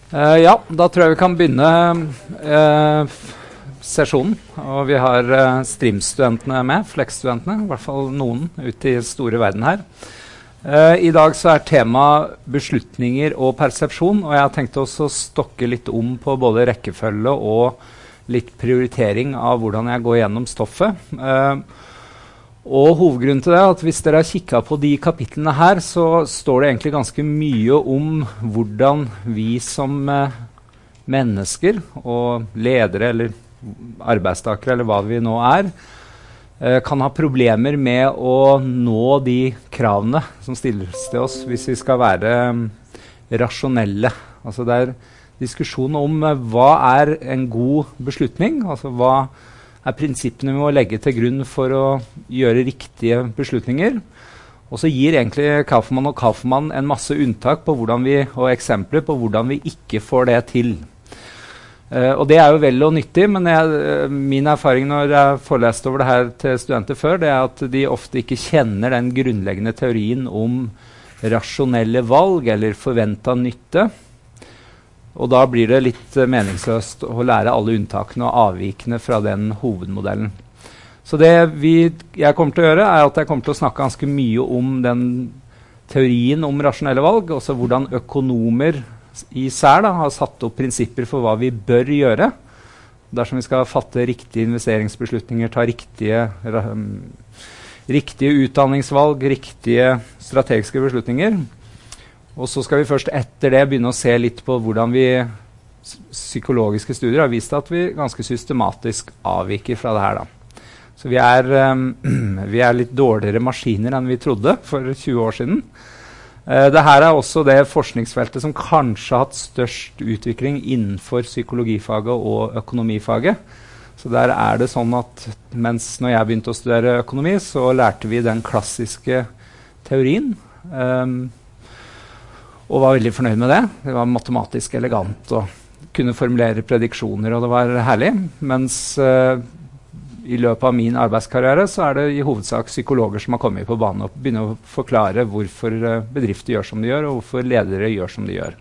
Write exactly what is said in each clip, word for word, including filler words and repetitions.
Uh, ja, da tror jeg vi kan begynne uh, sesjonen. Og vi har uh, streamstudentene med, Flex-studentene, i hvert fall noen ute i store verden her. Uh, I dag så er tema beslutninger og persepsjon, og jeg har tenkt også å stokke litt om på både rekkefølge og litt prioritering av hvordan jeg går gjennom stoffet. Uh, Og hovedgrunnen til det er at hvis dere har kikket på de kapitlene her, så står det egentlig ganske mye om hvordan vi som eh, mennesker og ledere eller arbeidstakere eller hva vi nå er, eh, kan ha problemer med å nå de kravene som stilles til oss hvis vi skal være um, rasjonelle. Altså det er diskusjon om eh, hva er en god beslutning, altså hva er prinsippene vi må legge til grunn for å gjøre riktige beslutninger. Og så gir egentlig Kaufmann og Kaufmann en masse unntak på hvordan vi, og eksempler på hvordan vi ikke får det til. Uh, og det er jo vel og nyttig, men jeg, uh, min erfaring når jeg foreleste over det her til studenter før, det er at de ofte ikke kjenner den grunnleggende teorien om rasjonelle valg eller forventet nytte. Og da blir det litt uh, meningsløst å lære alle unntakene og avvikene fra den hovedmodellen. Så det vi, jeg kommer til å gjøre er at jeg kommer til å snakke ganske mye om den teorien om rasjonelle valg, også hvordan økonomer især da, har satt opp prinsipper for hva vi bør gjøre dersom vi skal fatte riktige investeringsbeslutninger, ta riktige, um, riktige utdanningsvalg, riktige strategiske beslutninger. Og så skal vi først etter det begynne å se litt på hvordan vi psykologiske studier har vist at vi ganske systematisk avviker fra det her da. Så vi er, um, vi er litt dårligere maskiner enn vi trodde for tjue år siden. Uh, det her er også det forskningsfeltet som kanskje har hatt størst utvikling innenfor psykologifaget og økonomifaget. Så der er det sånn at mens når jeg begynte å studere økonomi, så lærte vi den klassiske teorien. Um, Og var veldig fornøyd med det. Det var matematisk elegant og kunne formulere prediksjoner, og det var herlig. Mens uh, i løpet av min arbeidskarriere så er det i hovedsak psykologer som har kommet på banen og begynner å forklare hvorfor uh, bedrifter gjør som de gjør, og hvorfor ledere gjør som de gjør.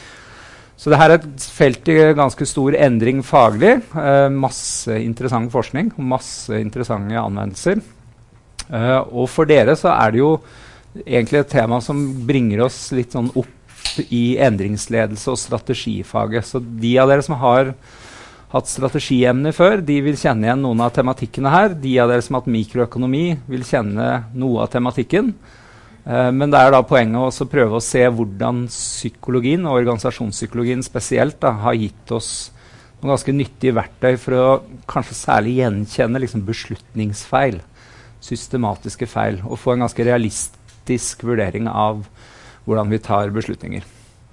Så dette er et felt i ganske stor endring faglig. Uh, masse interessant forskning, masse interessante anvendelser. Uh, og for dere så er det jo egentlig et tema som bringer oss litt sånn opp i endringsledelse og strategifaget. Så de av dere som har hatt strategiemner før, de vil kjenne igjen noen av tematikkene her. De av dere som har hatt mikroøkonomi vil kjenne noe av tematikken. Uh, men det er da poenget også å prøve å se hvordan psykologien, og organisasjonspsykologien spesielt, da, har gitt oss noen ganske nyttige verktøy for å kanskje særlig gjenkjenne liksom, beslutningsfeil, systematiske feil, og få en ganske realistisk vurdering av hvordan vi tar beslutninger.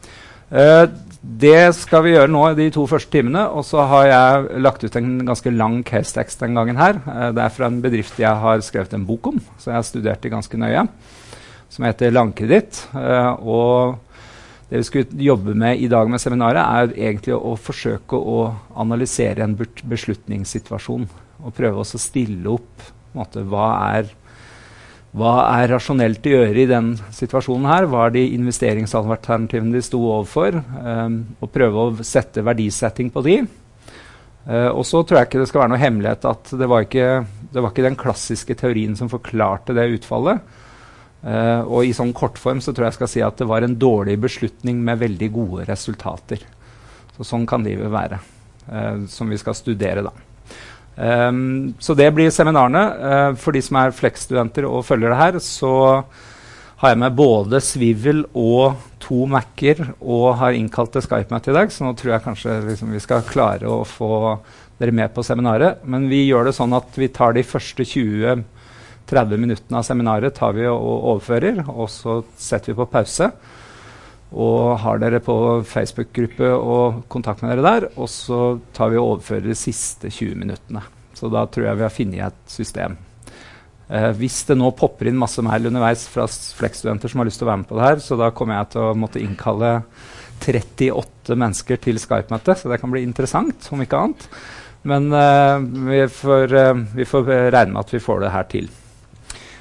Uh, det skal vi gjøre nå i de to første timene, og så har jeg lagt ut en ganske lang case-tekst den gangen her. Uh, det er fra en bedrift jeg har skrevet en bok om, så jeg har studert det ganske nøye, som heter Langkreditt. Uh, og det vi skulle jobbe med i dag med seminaret er egentlig å forsøke å analysere en beslutningssituasjon, og prøve også å stille opp på en måte, hva er Hva er rasjonelt å gjøre i den situasjonen her? Hva er de investeringsalternativene de sto overfor? Um, og prøve å sette verdisetting på de. Uh, og så tror jeg ikke det skal være noe hemmelighet at det var ikke, det var ikke den klassiske teorien som forklarte det utfallet. Uh, og i sånn kortform så tror jeg jeg skal si at det var en dårlig beslutning med veldig gode resultater. Så sånn kan livet være, uh, som vi skal studere da. Um, så det blir seminarene. Uh, for de som er Flex-studenter og følger det her, så har jeg med både Swivel og to Mac-er og har innkalt til Skype-møte i dag, så nå tror jeg kanskje liksom, vi skal klare å få dere med på seminaret. Men vi gjør det sånn at vi tar de første tjue til tretti minuttene av seminaret tar vi og overfører, og så setter vi på pause. Og har dere på Facebook-gruppe og kontakt med dere der, og så tar vi og overfører de siste tjue minuttene. Så da tror jeg vi har funnet et system. Eh, hvis det nå popper inn masse mail underveis fra Flex-studenter som har lyst til å være med på det her, så da kommer jeg til å måtte innkalle trettiåtte mennesker til Skype-møte, så det kan bli interessant, om ikke annet. Men eh, vi, får, eh, vi får regne med at vi får det her til.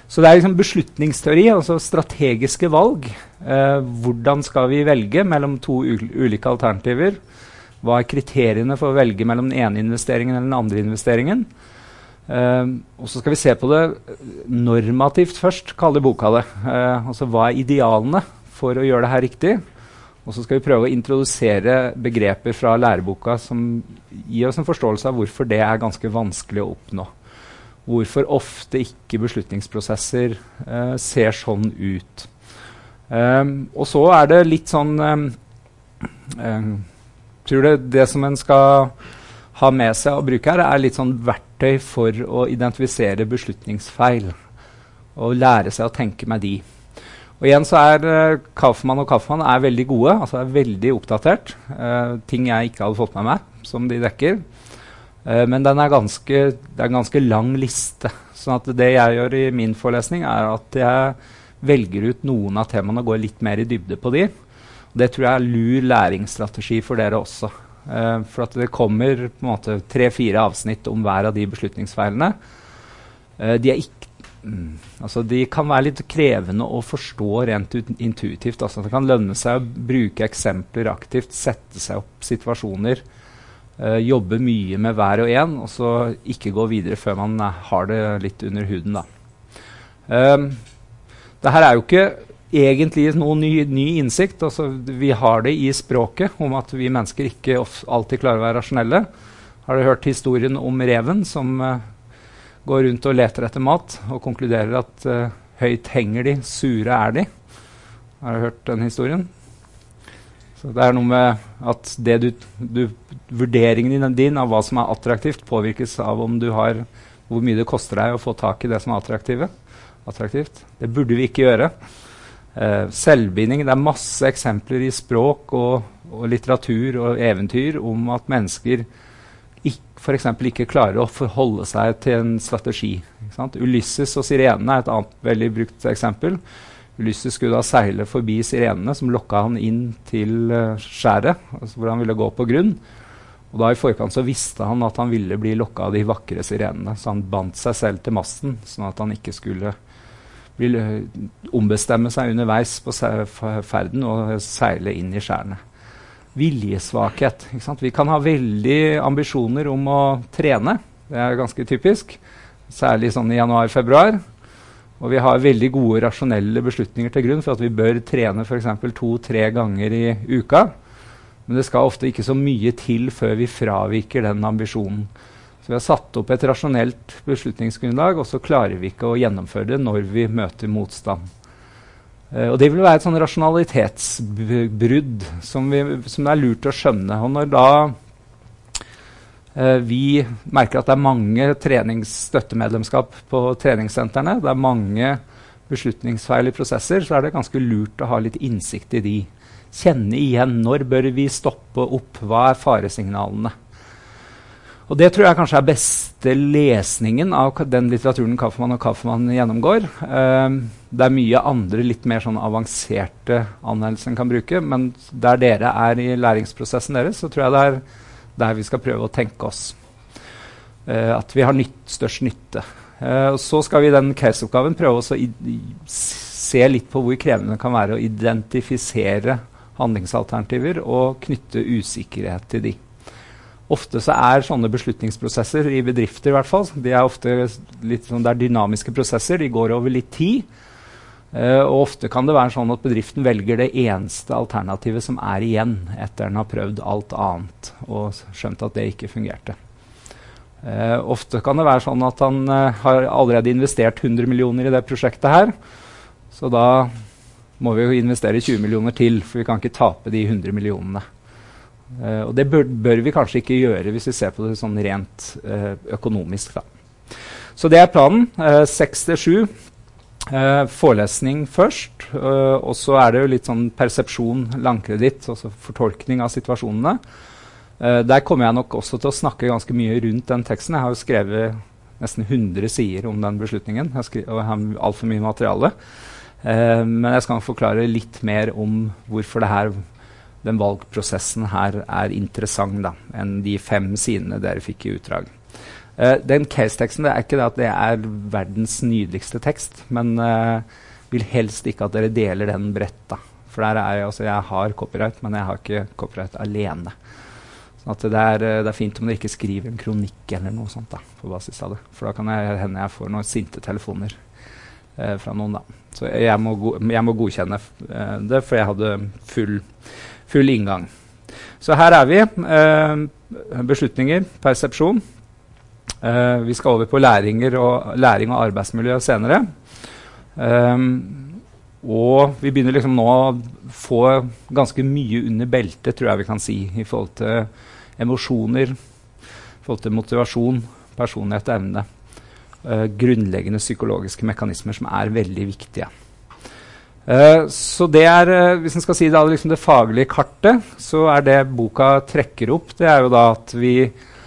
Så det er liksom beslutningsteori, altså strategiske valg. Eh, hvordan skal vi velge mellom to ulike alternativer? Hva er kriteriene for å velge mellom den ene investeringen eller den andre investeringen? Eh, og så skal vi se på det normativt først, kaller boka det. Eh, altså hva er idealene for å gjøre det her riktig? Og så skal vi prøve å introdusere begreper fra læreboka som gir oss en forståelse av hvorfor det er ganske vanskelig å oppnå. Hvorfor ofte ikke beslutningsprosesser uh, ser sånn ut. Um, og så er det litt sånn um, um, tror det, det som en skal ha med seg og bruke her, er litt sånn verktøy for å identifisere beslutningsfeil. Og lære seg å tenke med de. Og igjen så er uh, Kaufmann og Kaufmann er veldig gode, altså er veldig oppdatert. Uh, ting jeg ikke hadde fått med meg, som de dekker. Uh, men den er ganske, det er en ganske lang liste. Sånn at det jeg gjør i min forelesning er at jeg velger ut noen av temaene og går litt mer i dybde på de. Og det tror jeg er lur læringsstrategi for dere også. Uh, for at det kommer på en måte tre-fire avsnitt om hver av de beslutningsfeilene. Uh, de er ikke Mm. Altså de kan være litt krevende å forstå rent intuitivt. Altså det kan lønne seg å bruke eksempler aktivt, sette seg opp situasjoner, uh, jobbe mye med hver og en, og så ikke gå videre før man uh, har det litt under huden. Da. Um, det her er jo ikke egentlig noen ny, ny innsikt. Altså, vi har det i språket om at vi mennesker ikke alltid klarer å være rasjonelle. Har du hørt historien om reven som uh, går rundt og leter etter mat, og konkluderer at uh, høyt henger de, sure er de. Har du hørt den historien? Så det er noe med at det du, du, vurderingen din av hva som er attraktivt, påvirkes av om du har, hvor mye det koster deg å få tak i det som er attraktive. attraktivt. Det burde vi ikke gjøre. Uh, selvbinding, det er masse eksempler i språk og, og litteratur og eventyr om at mennesker for eksempel ikke klarer å forholde seg til en strategi. Ikke sant? Ulysses og sirenene er et annet veldig brukt eksempel. Ulysses skulle da seile forbi sirenene som lokket han inn til uh, skjæret, altså hvor han ville gå på grunn. Og da i forkant så visste han at han ville bli lokket av de vakre sirenene, så han bandt seg selv til masten, sånn at han ikke skulle bli, uh, ombestemme seg underveis på ferden og seile inn i skjærene. Viljesvakhet. Ikke sant? Vi kan ha veldig ambisjoner om å trene. Det er ganske typisk. Særlig sånn i januar-februar. Og vi har veldig gode rasjonelle beslutninger til grunn for at vi bør trene for eksempel to-tre ganger i uka. Men det skal ofte ikke så mye til før vi fraviker den ambisjonen. Så vi har satt opp et rasjonelt beslutningsgrunnlag, og så klarer vi ikke å gjennomføre det når vi møter motstand. Uh, og det vil være et sånn rasjonalitetsbrudd som, vi, som er lurt å skjønne. Og når da uh, vi merker at det er mange treningsstøttemedlemskap på treningssentrene, det er mange beslutningsfeil i prosesser, så er det ganske lurt å ha litt innsikt i de. Kjenne igjen når bør vi stoppe opp, hva er faresignalene. Og det tror jeg kanskje er beste lesningen av den litteraturen Kaufmann og Kaufmann gjennomgår. Uh, det er mye andre litt mer sånn avanserte anmeldelser en kan bruke, men der dere er i læringsprosessen deres, så tror jeg det er der vi skal prøve å tenke oss. Uh, at vi har nytt, størst nytte. Uh, og så skal vi i den caseoppgaven prøve å se litt på hvor krevende det kan være å identifisere handlingsalternativer og knytte usikkerhet til de. Ofte så er sånne beslutningsprosesser i bedrifter i hvert fall, de er ofte litt sånn, det er dynamiske prosesser, de går over litt tid. Uh, og ofte kan det være sånn at bedriften velger det eneste alternativet som er igjen etter den har prøvd alt annet og skjønt at det ikke fungerte. Uh, ofte kan det være sånn at han uh, har allerede investert hundre millioner i det prosjektet her, så da må vi jo investere tjue millioner til, for vi kan ikke tape de hundre millionene. Uh, og det bør, bør vi kanskje ikke gjøre hvis vi ser på det sånn rent uh, økonomisk. Da. Så det er planen. Uh, seks til sju. Uh, forelesning først. Uh, og så er det jo litt sånn persepsjon, langkreditt, altså fortolkning av situasjonene. Uh, der kommer jeg nok også til å snakke ganske mye rundt den teksten. Jeg har jo skrevet nesten hundre sider om den beslutningen. Jeg skri- og jeg har alt for mye materiale. Uh, men jeg skal forklare litt mer om hvorfor det her den valgprosessen her er interessant da, enn de fem sidene dere fikk i utdrag. Uh, den case-teksten, det er ikke det at det er verdens nydeligste tekst, men uh, vil helst ikke at dere deler den bredt da. For der er jeg, altså jeg har copyright, men jeg har ikke copyright alene. Sånn at det er, det er fint om dere ikke skriver en kronikk eller noe sånt da, på basis av det. For da kan jeg hende jeg får noen sinte telefoner eh, fra noen da. Så jeg må, go jeg må godkjenne eh, det, for jeg hadde full, full inngang. Så her er vi. Eh, beslutninger, persepsjon. Eh, vi skal over på læringer og, læring og arbeidsmiljø senere. Eh, og vi begynner liksom nå å få ganske mye under beltet, tror jeg vi kan si, i forhold til emosjoner, i forhold til motivasjon, personlighet og evne. Uh, grunnleggende psykologiske mekanismer som er veldig viktige. Uh, så det er, uh, hvis man skal si det, liksom det faglige kartet, så er det boka trekker opp. Det er jo da at vi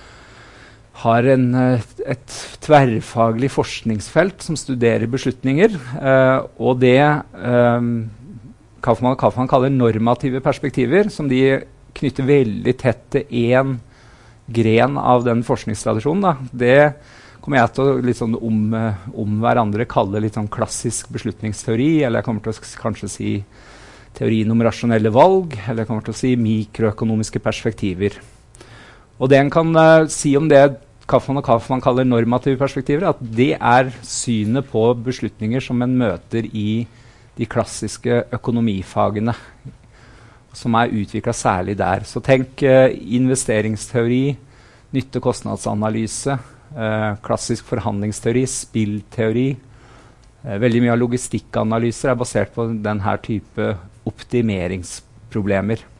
har en, et tverrfaglig forskningsfelt som studerer beslutninger, uh, og det um, Kaufmann og Kaufmann kaller normative perspektiver, som de knytter veldig tett til en gren av den forskningstradisjonen. Da. Det kommer jeg til å litt sånn om, om hverandre kalle litt sånn klassisk beslutningsteori, eller jeg kommer til å kanskje si teorien om rasjonelle valg, eller jeg kommer til å si mikroøkonomiske perspektiver. Og det en kan uh, si om det Kaufmann og Kaufmann kaller normative perspektiver, at det er synet på beslutninger som en møter i de klassiske økonomifagene, som er utviklet særlig der. Så tenk uh, investeringsteori, nytte-kostnadsanalyse, uh, klassisk forhandlingsteori, spillteori. Uh, veldig mye av logistikkanalyser er basert på denne type optimeringsproblemer.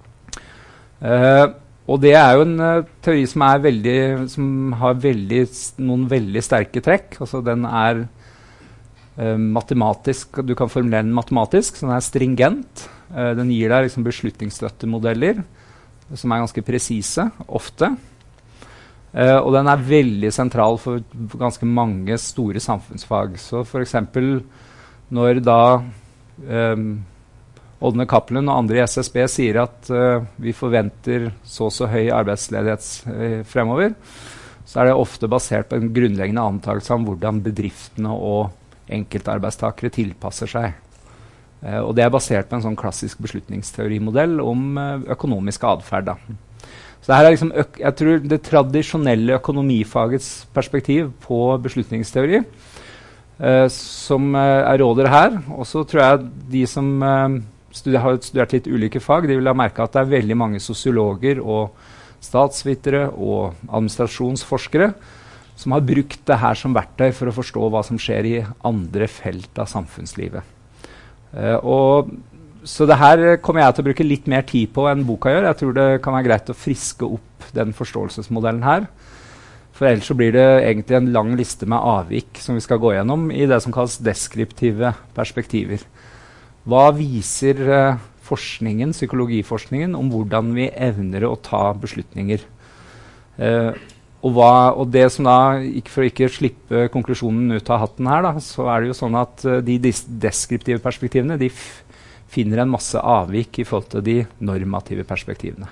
Uh, og det er jo en uh, teori som, er veldig, som har veldig, noen veldig sterke trekk. Altså den er Uh, matematisk, du kan formulere den matematisk, så den er stringent. Uh, den gir deg liksom beslutningsstøttemodeller som er ganske presise, ofte. Uh, og den er veldig sentral for ganske mange store samfunnsfag. Så for eksempel når da um, Ådne Cappelen og andre i S S B sier at uh, vi forventer så så høy arbeidsledighet uh, fremover, så er det ofte basert på en grunnleggende antakelse om hvordan bedriftene og enkeltarbeidstakere tilpasser seg. Uh, og det er basert på en sånn klassisk beslutningsteorimodell om uh, økonomisk adferd. Da. Så det her er liksom jeg tror det tradisjonelle økonomifagets perspektiv på beslutningsteori uh, som uh, er råder her. Og så tror jeg de som uh, studer, har studert litt ulike fag, de vil ha merket at det er veldig mange sosiologer og statsvitere og administrasjonsforskere som har brukt det her som verktøy for å forstå hva som skjer i andre felt av samfunnslivet. Uh, og, så det her kommer jeg til å bruke litt mer tid på enn boka gjør. Jeg tror det kan være greit å friske opp den forståelsesmodellen her. For ellers så blir det egentlig en lang liste med avvik som vi skal gå gjennom i det som kalles deskriptive perspektiver. Hva viser uh, forskningen, psykologiforskningen, om hvordan vi evner å ta beslutninger? Uh, Og, hva, og det som da, ikke for å ikke slippe konklusjonen ut av hatten her, da, så er det jo sånn at uh, de deskriptive perspektivene de f finner en masse avvik i forhold til de normative perspektivene.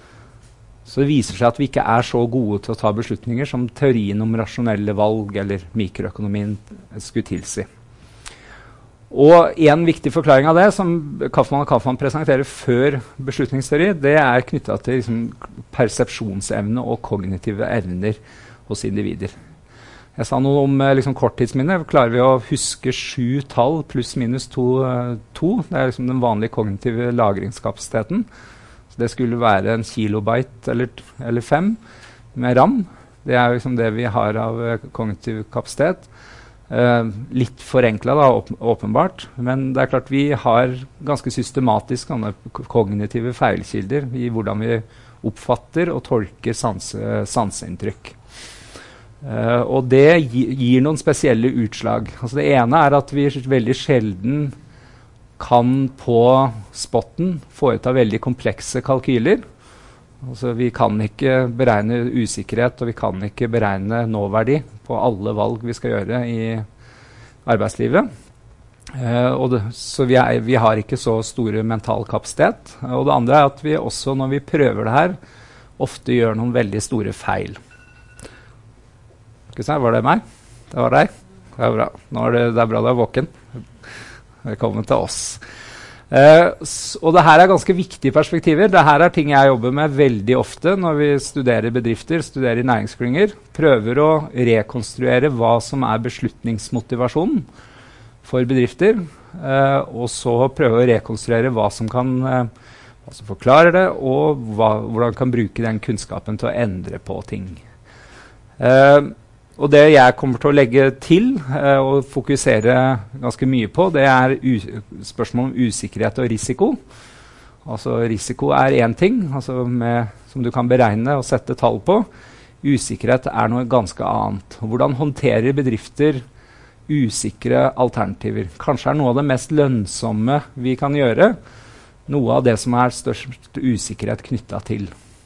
Så det viser seg at vi ikke er så gode til å ta beslutninger som teorien om rasjonelle valg eller mikroøkonomien skulle tilsi. Og en viktig forklaring av det, som Kaufmann og Kaufmann presenterer før beslutningsteori, det er knyttet til liksom, persepsjonsevne og kognitive evner hos individer. Jeg sa noe om liksom, korttidsminne. Klarer vi å huske sju tall pluss minus to, to? Det er liksom den vanlige kognitive lagringskapasiteten. Så det skulle være en kilobyte eller, eller fem med RAM. Det er liksom det vi har av kognitiv kapasitet. Uh, litt forenklet da, åp åpenbart, men det er klart vi har ganske systematisk sånne kognitive feilkilder i hvordan vi oppfatter og tolker sanse sanseinntrykk. Uh, og det gi gir noen spesielle utslag. Altså det ene er at vi veldig sjelden kan på spotten foreta veldig komplekse kalkyler. Altså vi kan ikke beregne usikkerhet, og vi kan ikke beregne nåverdi på alle valg vi skal gjøre i arbeidslivet. Uh, og det, så vi, er, vi har ikke så store mental kapasitet. Uh, og det andre er at vi også, når vi prøver det her, ofte gjør noen veldig store feil. Skal vi se, var det meg? Det var deg. Det er bra. Nå er det, det er bra du er våken. Velkommen til oss. Uh, og det her er ganske viktige perspektiver. Det her er ting jeg jobber med veldig ofte når vi studerer bedrifter, studerer næringsklynger. Prøver å rekonstruere hva som er beslutningsmotivasjonen for bedrifter. Uh, og så prøve å rekonstruere hva som kan uh, hva som forklarer det, og hva, hvordan kan bruke den kunnskapen til å endre på ting. Uh, og det jeg kommer til å legge til uh, og fokusere ganske mye på, det er spørsmål om usikkerhet og risiko. Altså risiko er en ting, altså med, som du kan beregne og sette tall på. Usikkerhet er noe ganske annet. Hvordan håndterer bedrifter usikre alternativer? Kanskje er noe av det mest lønnsomme vi kan gjøre, noe av det som er størst usikkerhet knyttet til.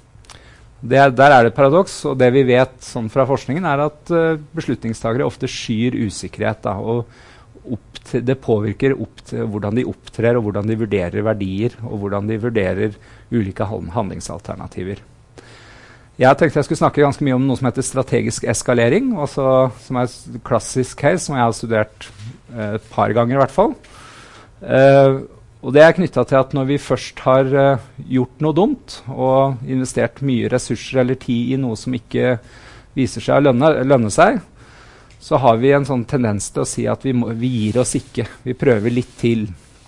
Det, der er det paradoks, og det vi vet sånn fra forskningen er at uh, beslutningstagere ofte skyr usikkerhet, da, og opp til, det påvirker opp til hvordan de opptrer, og hvordan de vurderer verdier, og hvordan de vurderer ulike handlingsalternativer. Jeg tenkte jeg skulle snakke ganske mye om noe som heter strategisk eskalering, også, som er et klassisk case som jeg har studert uh, et par ganger i hvert fall. Uh, Og det er knyttet til at når vi først har uh, gjort noe dumt og investert mye ressurser eller tid i noe som ikke viser seg å lønne, lønne seg, så har vi en sånn tendens til å si at vi, må, vi gir oss ikke. Vi prøver litt til.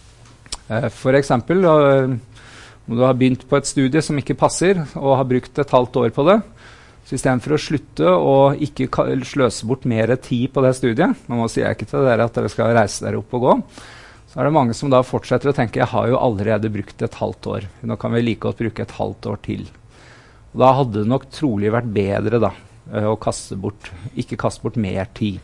Uh, for eksempel, uh, om du har begynt på et studie som ikke passer og har brukt et halvt år på det, så i stedet for å slutte og ikke sløse bort mer tid på det studiet, nå må sier jeg ikke til dere at dere skal reise dere opp og gå, så er det mange som da fortsetter å tenke, jeg har jo allerede brukt et halvt år. Nå kan vi like godt bruke et halvt år til. Og da hadde det nok trolig vært bedre da, å kaste bort, ikke kaste bort mer tid.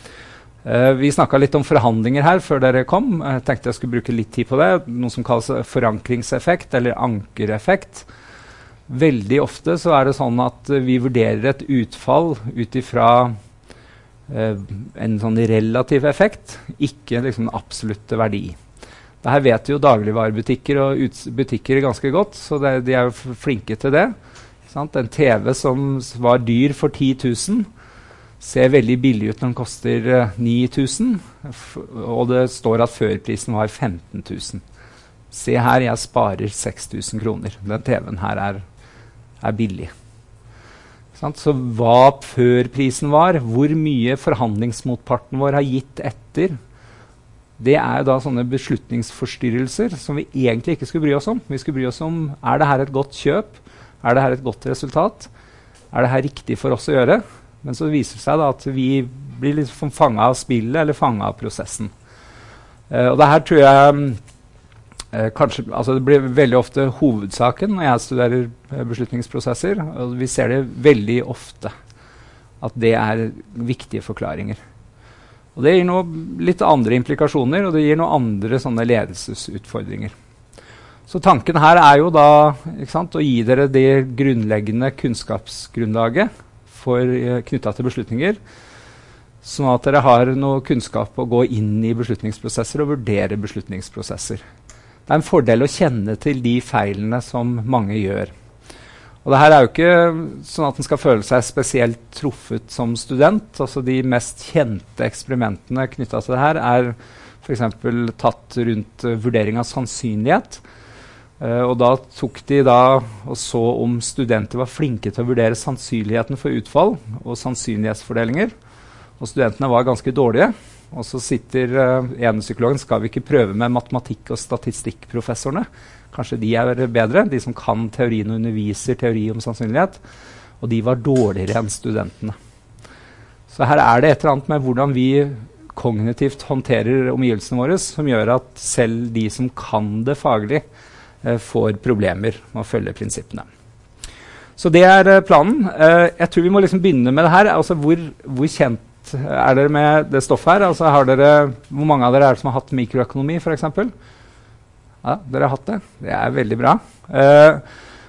Uh, vi snakket litt om forhandlinger her før dere kom. Jeg tenkte jeg skulle bruke litt tid på det. Noe som kalles forankringseffekt eller ankereffekt. Veldig ofte så er det sånn at vi vurderer et utfall ut ifra Uh, en sånn relativ effekt, ikke liksom absolutte verdi. Dette vet jo dagligvarebutikker og butikker ganske godt, så det, de er jo flinke til det. Sant? En T V som var dyr for ti tusen, ser veldig billig ut når den koster uh, ni tusen, og det står at førprisen var femten tusen. Se her, jeg sparer seks tusen kroner. Den T V-en her er, er billig. Så hva førprisen var, hvor mye forhandlingsmotparten vår har gitt etter, det er da sånne beslutningsforstyrrelser som vi egentlig ikke skulle bry oss om. Vi skulle bry oss om, er det her et godt kjøp? Er det her et godt resultat? Er det her riktig for oss å gjøre? Men så viser det seg da at vi blir liksom fanget av spillet eller fanget av prosessen. Uh, og det her tror jeg Eh, kanskje, altså det blir veldig ofte hovedsaken når jeg studerer eh, beslutningsprosesser, og vi ser det veldig ofte at det er viktige forklaringer. Og det gir noe litt andre implikasjoner, og det gir noen andre sånne ledelsesutfordringer. Så tanken her er jo da, ikke sant, å gi dere det grunnleggende kunnskapsgrunnlaget for, eh, knyttet til beslutninger, sånn at dere har noe kunnskap å gå inn i beslutningsprosesser og vurdere beslutningsprosesser. Det er en fordel å kjenne til de feilene som mange gjør. Og det her er jo ikke sånn at en skal føle seg spesielt truffet som student. Altså de mest kjente eksperimentene knyttet til det her er for eksempel tatt rundt uh, vurdering av sannsynlighet. Uh, og da tok de da og så om studenter var flinke til å vurdere sannsynligheten for utfall og sannsynlighetsfordelinger. Og studentene var ganske dårlige. Og så sitter uh, ene psykologen, skal vi ikke prøve med matematikk- og statistikkprofessorene? Kanskje de er bedre, de som kan teorien og underviser teori om sannsynlighet. Og de var dårligere enn studentene. Så her er det et eller annet med hvordan vi kognitivt håndterer omgivelsene våre, som gjør at selv de som kan det faglig, uh, får problemer med å følge prinsippene. Så det er uh, planen. Uh, jeg tror vi må liksom begynne med det her. Altså hvor, hvor kjent er dere med det stoffet her? Altså har dere, hvor mange av dere er det som har hatt mikroøkonomi, for eksempel? Ja, dere har hatt det. Det er veldig bra. Uh,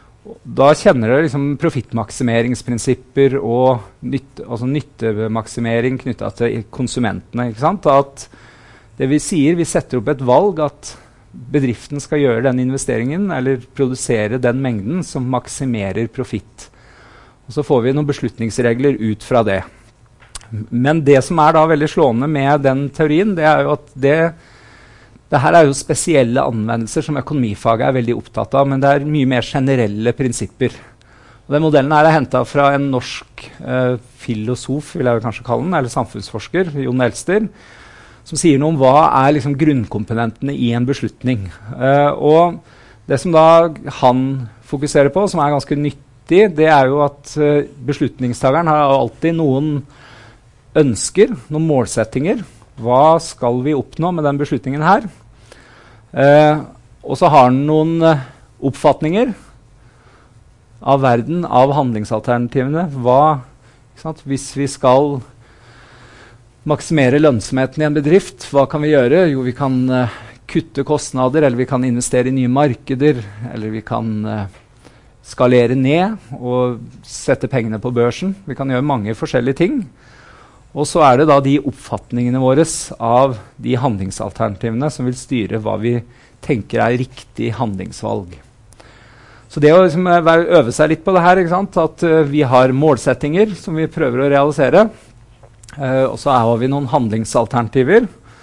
da kjenner dere liksom profittmaksimeringsprinsipper og nytte, altså nyttemaksimering knyttet til konsumentene. Ikke sant? At det vi sier, vi setter opp et valg at bedriften skal gjøre den investeringen eller produsere den mengden som maksimerer profitt. Og så får vi noen beslutningsregler ut fra det. Men det som er da veldig slående med den teorien, det er jo at det, det her er jo spesielle anvendelser som økonomifaget er veldig opptatt av, men det er mye mer generelle prinsipper. Og den modellen her er hentet fra en norsk eh, filosof, vil jeg kanskje kalle den, eller samfunnsforsker, Jon Elster, som sier noe om hva er liksom grunnkomponentene i en beslutning. Eh, og det som da han fokuserer på, som er ganske nyttig, det er jo at eh, beslutningstageren har alltid noen ønsker, noen målsettinger. Hva skal vi oppnå med den beslutningen her? Eh, og så har han noen eh, oppfatninger av verden, av handlingsalternativene. Hva, ikke sant? Hvis vi skal maksimere lønnsomheten i en bedrift, hva kan vi gjøre? Jo, vi kan eh, kutte kostnader, eller vi kan investere i nye markeder, eller vi kan eh, skalere ned og sette pengene på børsen. Vi kan gjøre mange forskjellige ting. Og så er det da de oppfatningene våre av de handlingsalternativene som vil styre hva vi tenker er riktig handlingsvalg. Så det å liksom, øve seg litt på det her, ikke sant? At uh, vi har målsettinger som vi prøver å realisere, uh, og så har vi noen handlingsalternativer.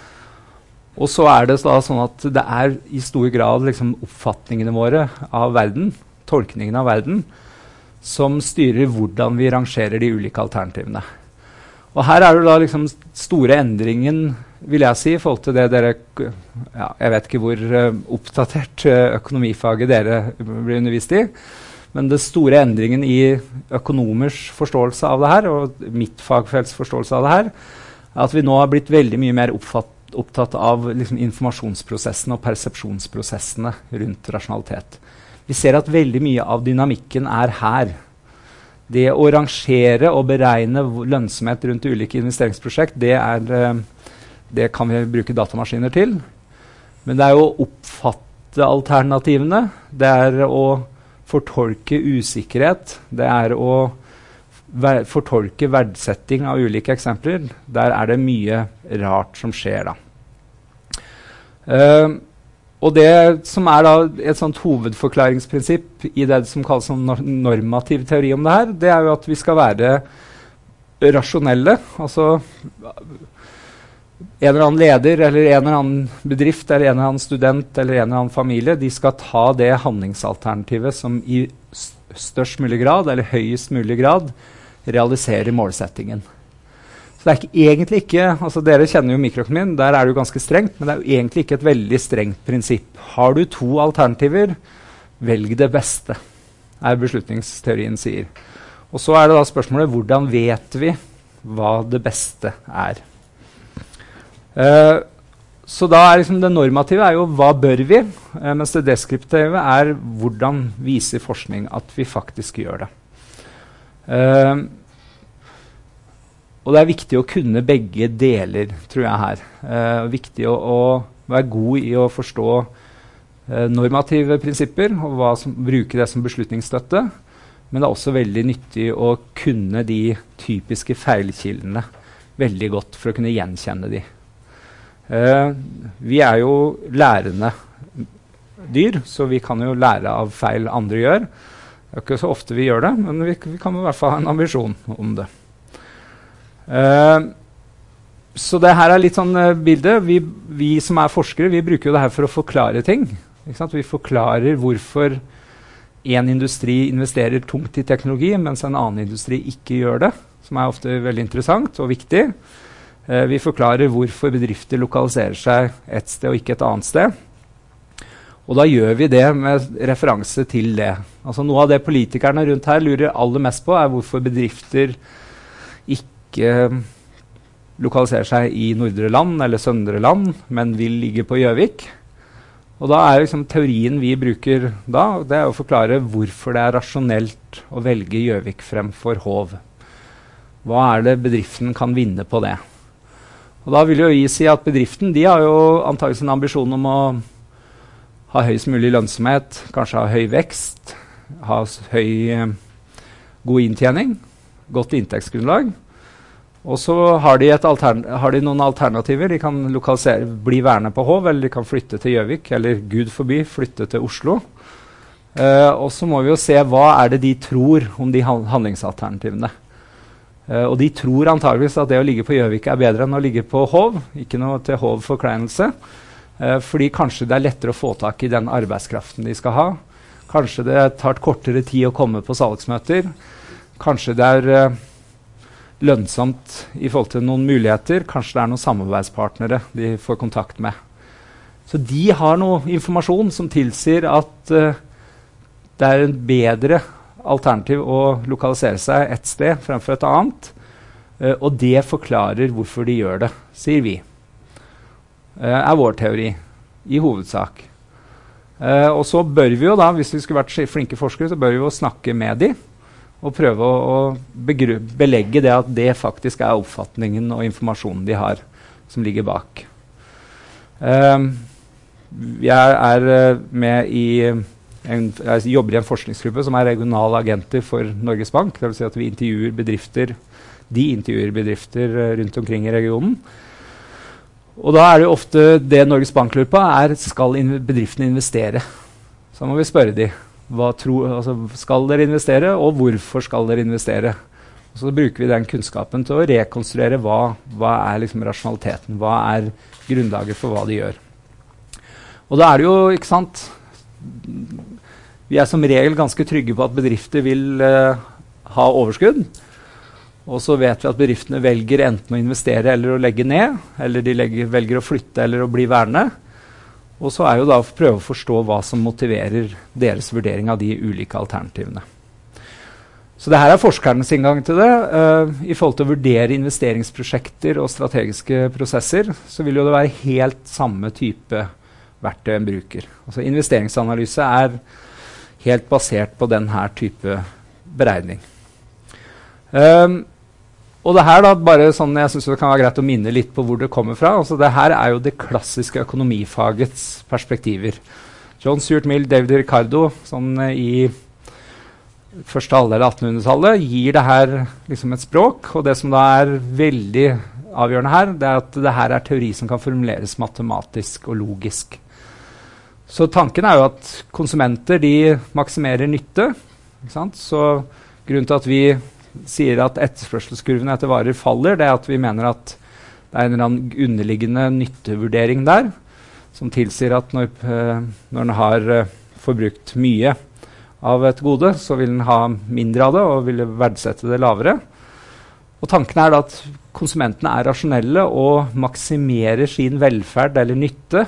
Og så er det da sånn at det er i stor grad liksom, oppfatningene våre av verden, tolkningen av verden, som styrer hvordan vi rangerer de ulike alternativene. Og her er det da liksom store endringen, vil jeg si, i forhold til det dere, ja, jeg vet ikke hvor uh, oppdatert uh, økonomifaget dere blir undervist i, men det store endringen i økonomers forståelse av det her, og mitt fagfelts forståelse av det her, er at vi nå har blitt veldig mye mer oppfatt, opptatt av liksom, informasjonsprosessene og persepsjonsprosessene rundt rasjonalitet. Vi ser at veldig mye av dynamikken er her. Det å rangere og beregne lønnsomhet rundt ulike investeringsprosjekt, det, er, det kan vi bruke datamaskiner til. Men det er å oppfatte alternativene, det er å fortolke usikkerhet, det er å ver fortolke verdsetting av ulike eksempler. Der er det mye rart som skjer da. Uh, Og det som er da et sånt hovedforklaringsprinsipp i det som kalles som normativ teori om det her, det er jo at vi skal være rasjonelle. Altså en eller annen leder, eller en eller annen bedrift, eller en eller annen student, eller en eller annen familie, de skal ta det handlingsalternativet som i størst mulig grad, eller høyest mulig grad, realiserer målsettingen. Det er ikke, egentlig ikke, altså dere kjenner jo mikroøkonomien, der er det jo ganske strengt, men det er jo egentlig ikke et veldig strengt prinsipp. Har du to alternativer, velg det beste, er beslutningsteorien sier. Og så er det da spørsmålet, hvordan vet vi hva det beste er? Uh, så da er liksom det normative er jo, hva bør vi? Uh, mens det deskriptive er, hvordan viser forskning at vi faktisk gjør det? Uh, Og det er viktig å kunne begge deler, tror jeg her. Eh, viktig å, å være god i å forstå eh, normative prinsipper, og hva som, bruke det som beslutningsstøtte. Men det er også veldig nyttig å kunne de typiske feilkildene veldig godt for å kunne gjenkjenne de. Eh, vi er jo lærende dyr, så vi kan jo lære av feil andre gjør. Det er ikke så ofte vi gjør det, men vi, vi kan i hvert fall ha en ambisjon om det. Uh, så det her er litt sånn uh, bilde. Vi, vi som er forskere, vi bruker jo det her for å forklare ting. Ikke sant? Vi forklarer hvorfor en industri investerer tungt i teknologi, mens en annen industri ikke gjør det, som er ofte veldig interessant og viktig. Uh, vi forklarer hvorfor bedrifter lokaliserer seg et sted og ikke et annet sted. Og da gjør vi det med referanse til det. Altså noe av det politikerne rundt her lurer aller mest på, er hvorfor bedrifter ikke ikke lokaliserer seg i Nordre Land eller Søndre Land, men vil ligge på Gjøvik. Og da er liksom teorien vi bruker da, det er å forklare hvorfor det er rasjonelt å velge Gjøvik fremfor Hov. Hva er det bedriften kan vinne på det? Og da vil jo vi si at bedriften, de har jo antageligvis en ambisjon om å ha høyest mulig lønnsomhet, kanskje ha høy vekst, ha høy, god inntjening, godt inntektsgrunnlag. Og så har de, har de noen alternativer. De kan bli værende på Hov, eller de kan flytte til Gjøvik, eller Gud forby, flytte til Oslo. Uh, og så må vi jo se hva er det de tror om de handlingsalternativene. Uh, og de tror antageligvis at det å ligge på Gjøvik er bedre enn å ligge på Hov. Ikke noe til Hov forkleinelse. Uh, fordi kanskje det er lettere å få tak i den arbeidskraften de skal ha. Kanskje det tar kortere tid å komme på salgsmøter. Kanskje det er uh, lønnsomt i forhold til noen muligheter. Kanskje det er noen samarbeidspartnere de får kontakt med. Så de har noe informasjon som tilsier at uh, det er en bedre alternativ å lokalisere seg et sted fremfor et annet. Uh, og det forklarer hvorfor de gjør det, sier vi. Uh, er vår teori, i hovedsak. Uh, og så bør vi jo da, hvis vi skulle vært flinke forskere, så bør vi jo snakke med de og prøve å, å belegge det at det faktisk er oppfatningen og informasjonen de har som ligger bak. Uh, jeg er uh, med i en, jeg jobber i en forskningsgruppe som er regionale agenter for Norges Bank. Det vil si at vi intervjuer bedrifter, de intervjuer bedrifter uh, rundt omkring i regionen. Og da er det jo ofte det Norges Bank lurer på er, skal in- bedriftene investere? Så må vi spørre de. Hva tro, altså, skal dere investere, og hvorfor skal dere investere? Og så bruker vi den kunnskapen til å rekonstruere hva, hva er liksom rasjonaliteten, hva er grunnlaget for hva de gjør. Og da er det jo, ikke sant, vi er som regel ganske trygge på at bedrifter vil uh, ha overskudd, og så vet vi at bedriftene velger enten å investere eller å legge ned, eller de legger, velger å flytte eller å bli værende. Og så er jo da å prøve å forstå hva som motiverer deres vurdering av de ulike alternativene. Så det her er forskernes inngang til det. Uh, I forhold til å vurdere investeringsprosjekter og strategiske prosesser, så vil jo det være helt samme type verktøy en bruker. Altså investeringsanalyse er helt basert på denne type beregning. Um, Og det her da, bare sånn, jeg synes det kan være greit å minne litt på hvor det kommer fra. Altså det her er jo det klassiske økonomifagets perspektiver. John Stuart Mill, David Ricardo, sånn i første halvdel av attenhundretallet, gir det her liksom et språk. Og det som da er veldig avgjørende her, det er at det her er teori som kan formuleres matematisk og logisk. Så tanken er jo at konsumenter, de maksimerer nytte. Ikke sant? Så grunnen til at vi sier at etterspørselskurven etter varer faller, det er at vi mener at det er en eller annen underliggende nyttevurdering der, som tilsier at når, uh, når den har uh, forbrukt mye av et gode, så vil den ha mindre av det, og vil verdsette det lavere. Og tanken er da at konsumentene er rasjonelle og maksimerer sin velferd eller nytte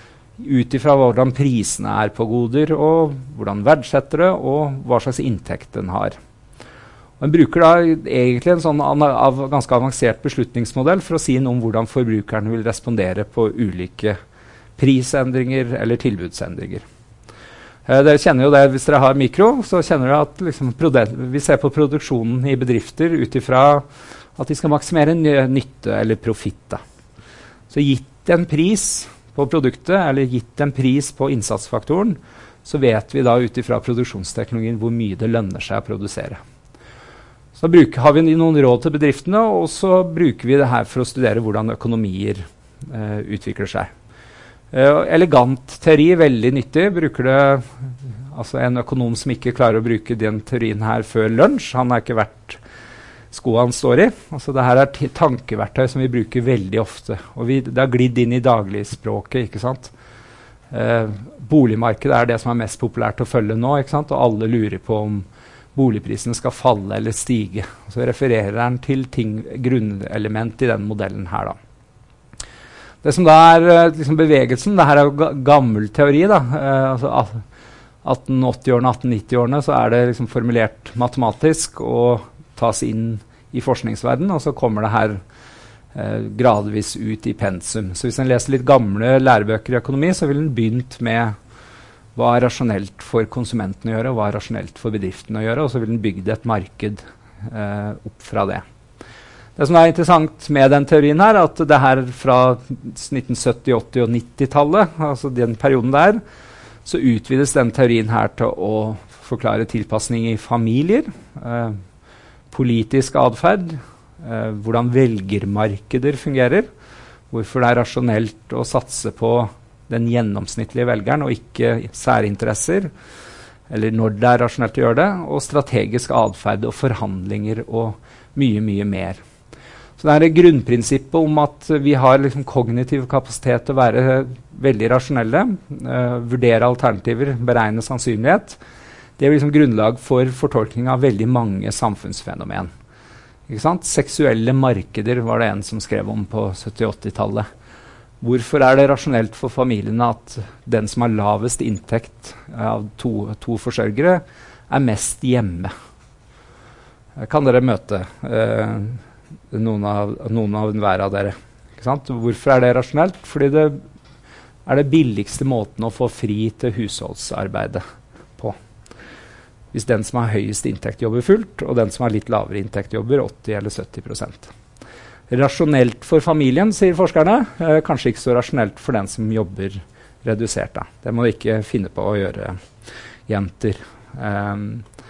ut ifra hvordan prisene er på goder, og hvordan verdsetter det, og hva slags inntekt den har. Man bruker da egentlig en sånn av ganske avansert beslutningsmodell for å si noe om hvordan forbrukeren vil respondere på ulike prisendringer eller tilbudsendringer. Eh, dere kjenner jo det, hvis dere har mikro, så kjenner dere at liksom, vi ser på produksjonen i bedrifter ut ifra at de skal maksimere nytte eller profitt. Så gitt en pris på produktet, eller gitt en pris på innsatsfaktoren, så vet vi da ut ifra produksjonsteknologien hvor mye det lønner seg å produsere. Så bruker, har vi noen råd til bedriftene, og så bruker vi det her for å studere hvordan økonomier eh, utvikler seg. Eh, elegant teori, veldig nyttig. Bruker det, altså en økonom som ikke klarer å bruke den teorien her før lunsj, han er ikke verdt skoene han står i. Altså det her er t- tankeverktøy som vi bruker veldig ofte, og vi, det har glidd inn i dagligspråket, ikke sant? Eh, boligmarkedet er det som er mest populært å følge nå, ikke sant? Og alle lurer på om boligprisene skal falle eller stige. Så refererer den til ting, grunnelement i den modellen her da. Det som da er liksom bevegelsen, det her er jo ga gammel teori da. Eh, altså atten åtti-årene, atten nitti-årene så er det liksom formulert matematisk og tas inn i forskningsverdenen, og så kommer det her eh, gradvis ut i pensum. Så hvis en leser litt gamle lærebøker i økonomi, så vil en begynt med hva er rasjonelt for konsumenten å gjøre, og hva er rasjonelt for bedriften å gjøre, og så vil den bygge et marked eh, opp fra det. Det som er interessant med den teorien her, er at det her fra nitten sytti-, åtti- og nitti-tallet, altså den perioden der, så utvides den teorien her til å forklare tilpasning i familier, eh, politisk adferd, eh, hvordan velgermarkeder fungerer, hvorfor det er rasjonelt å satse på den gjennomsnittlige velgeren, og ikke særinteresser, eller når det er rasjonelt å gjøre det, og strategisk adferd og forhandlinger og mye, mye mer. Så det er grunnprinsippet om at vi har liksom kognitiv kapasitet til å være veldig rasjonelle, uh, vurdere alternativer, beregne sannsynlighet. Det er liksom grunnlag for fortolkning av veldig mange samfunnsfenomen. Ikke sant? Seksuelle markeder var det en som skrev om på sytti-åtti-tallet. Hvorfor er det rasjonelt for familiene at den som har lavest inntekt av to, to forsørgere, er mest hjemme? Kan dere møte eh, noen, av, noen av hver av dere? Ikke sant? Hvorfor er det rasjonelt? Fordi det er det billigste måten å få fri til husholdsarbeidet på. Hvis den som har høyest inntekt jobber fullt, og den som har litt lavere inntekt jobber åtti eller sytti prosent. Rasjonelt for familien, sier forskerne. Eh, kanskje ikke så rasjonelt for den som jobber redusert. Da. Det må du ikke finne på å gjøre, jenter. Um,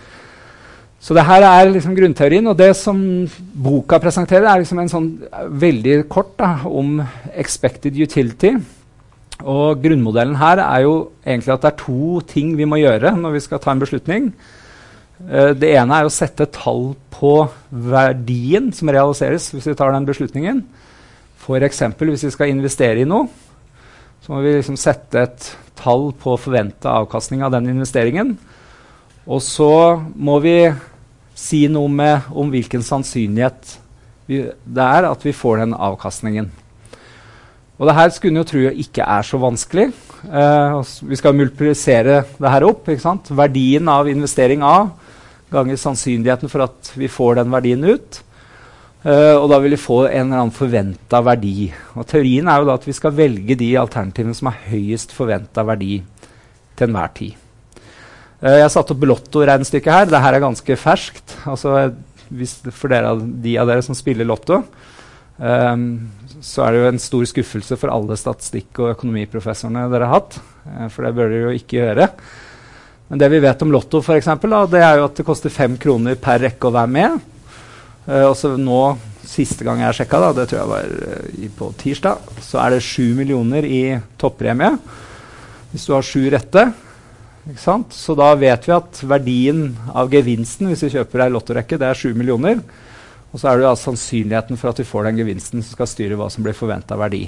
så det her er liksom grunnteorien, og det som boka presenterer er liksom en sånn veldig kort da, om expected utility. Og grunnmodellen her er jo egentlig at det er to ting vi må gjøre når vi skal ta en beslutning. Uh, det ene er å sette tall på verdien som realiseres hvis vi tar den beslutningen. For eksempel hvis vi skal investere i noe, så må vi liksom sette et tall på forventet avkastning av den investeringen. Og så må vi si noe med om hvilken sannsynlighet vi, det er at vi får den avkastningen. Og det her skulle jo tro ikke er så vanskelig. Uh, vi skal multiplisere det her opp. Ikke sant? Verdien av investering A ganger sannsynligheten for at vi får den verdien ut. Uh, og da vil vi få en eller annen forventet verdi. Og teorien er jo da at vi skal velge de alternativene som har høyest forventet verdi til enhver tid. Uh, jeg har satt opp lotto-regnstykket her. Dette er ganske ferskt. Altså, hvis, for dere, de av dere som spiller lotto, um, så er det jo en stor skuffelse for alle statistikk- og økonomiprofessorene dere har hatt. Uh, for det bør dere jo ikke gjøre. Men det vi vet om lotto for eksempel, da, det er jo at det koster fem kroner per rekke å være med. Uh, og så nå, siste gang jeg sjekket, da, det tror jeg var uh, på tirsdag, så er det sju millioner i toppremie. Hvis du har sju rette, ikke sant? Så da vet vi at verdien av gevinsten, hvis vi kjøper en lottorekke, det er sju millioner. Og så er det jo altså sannsynligheten for at vi får den gevinsten som skal styre hva som blir forventet verdi.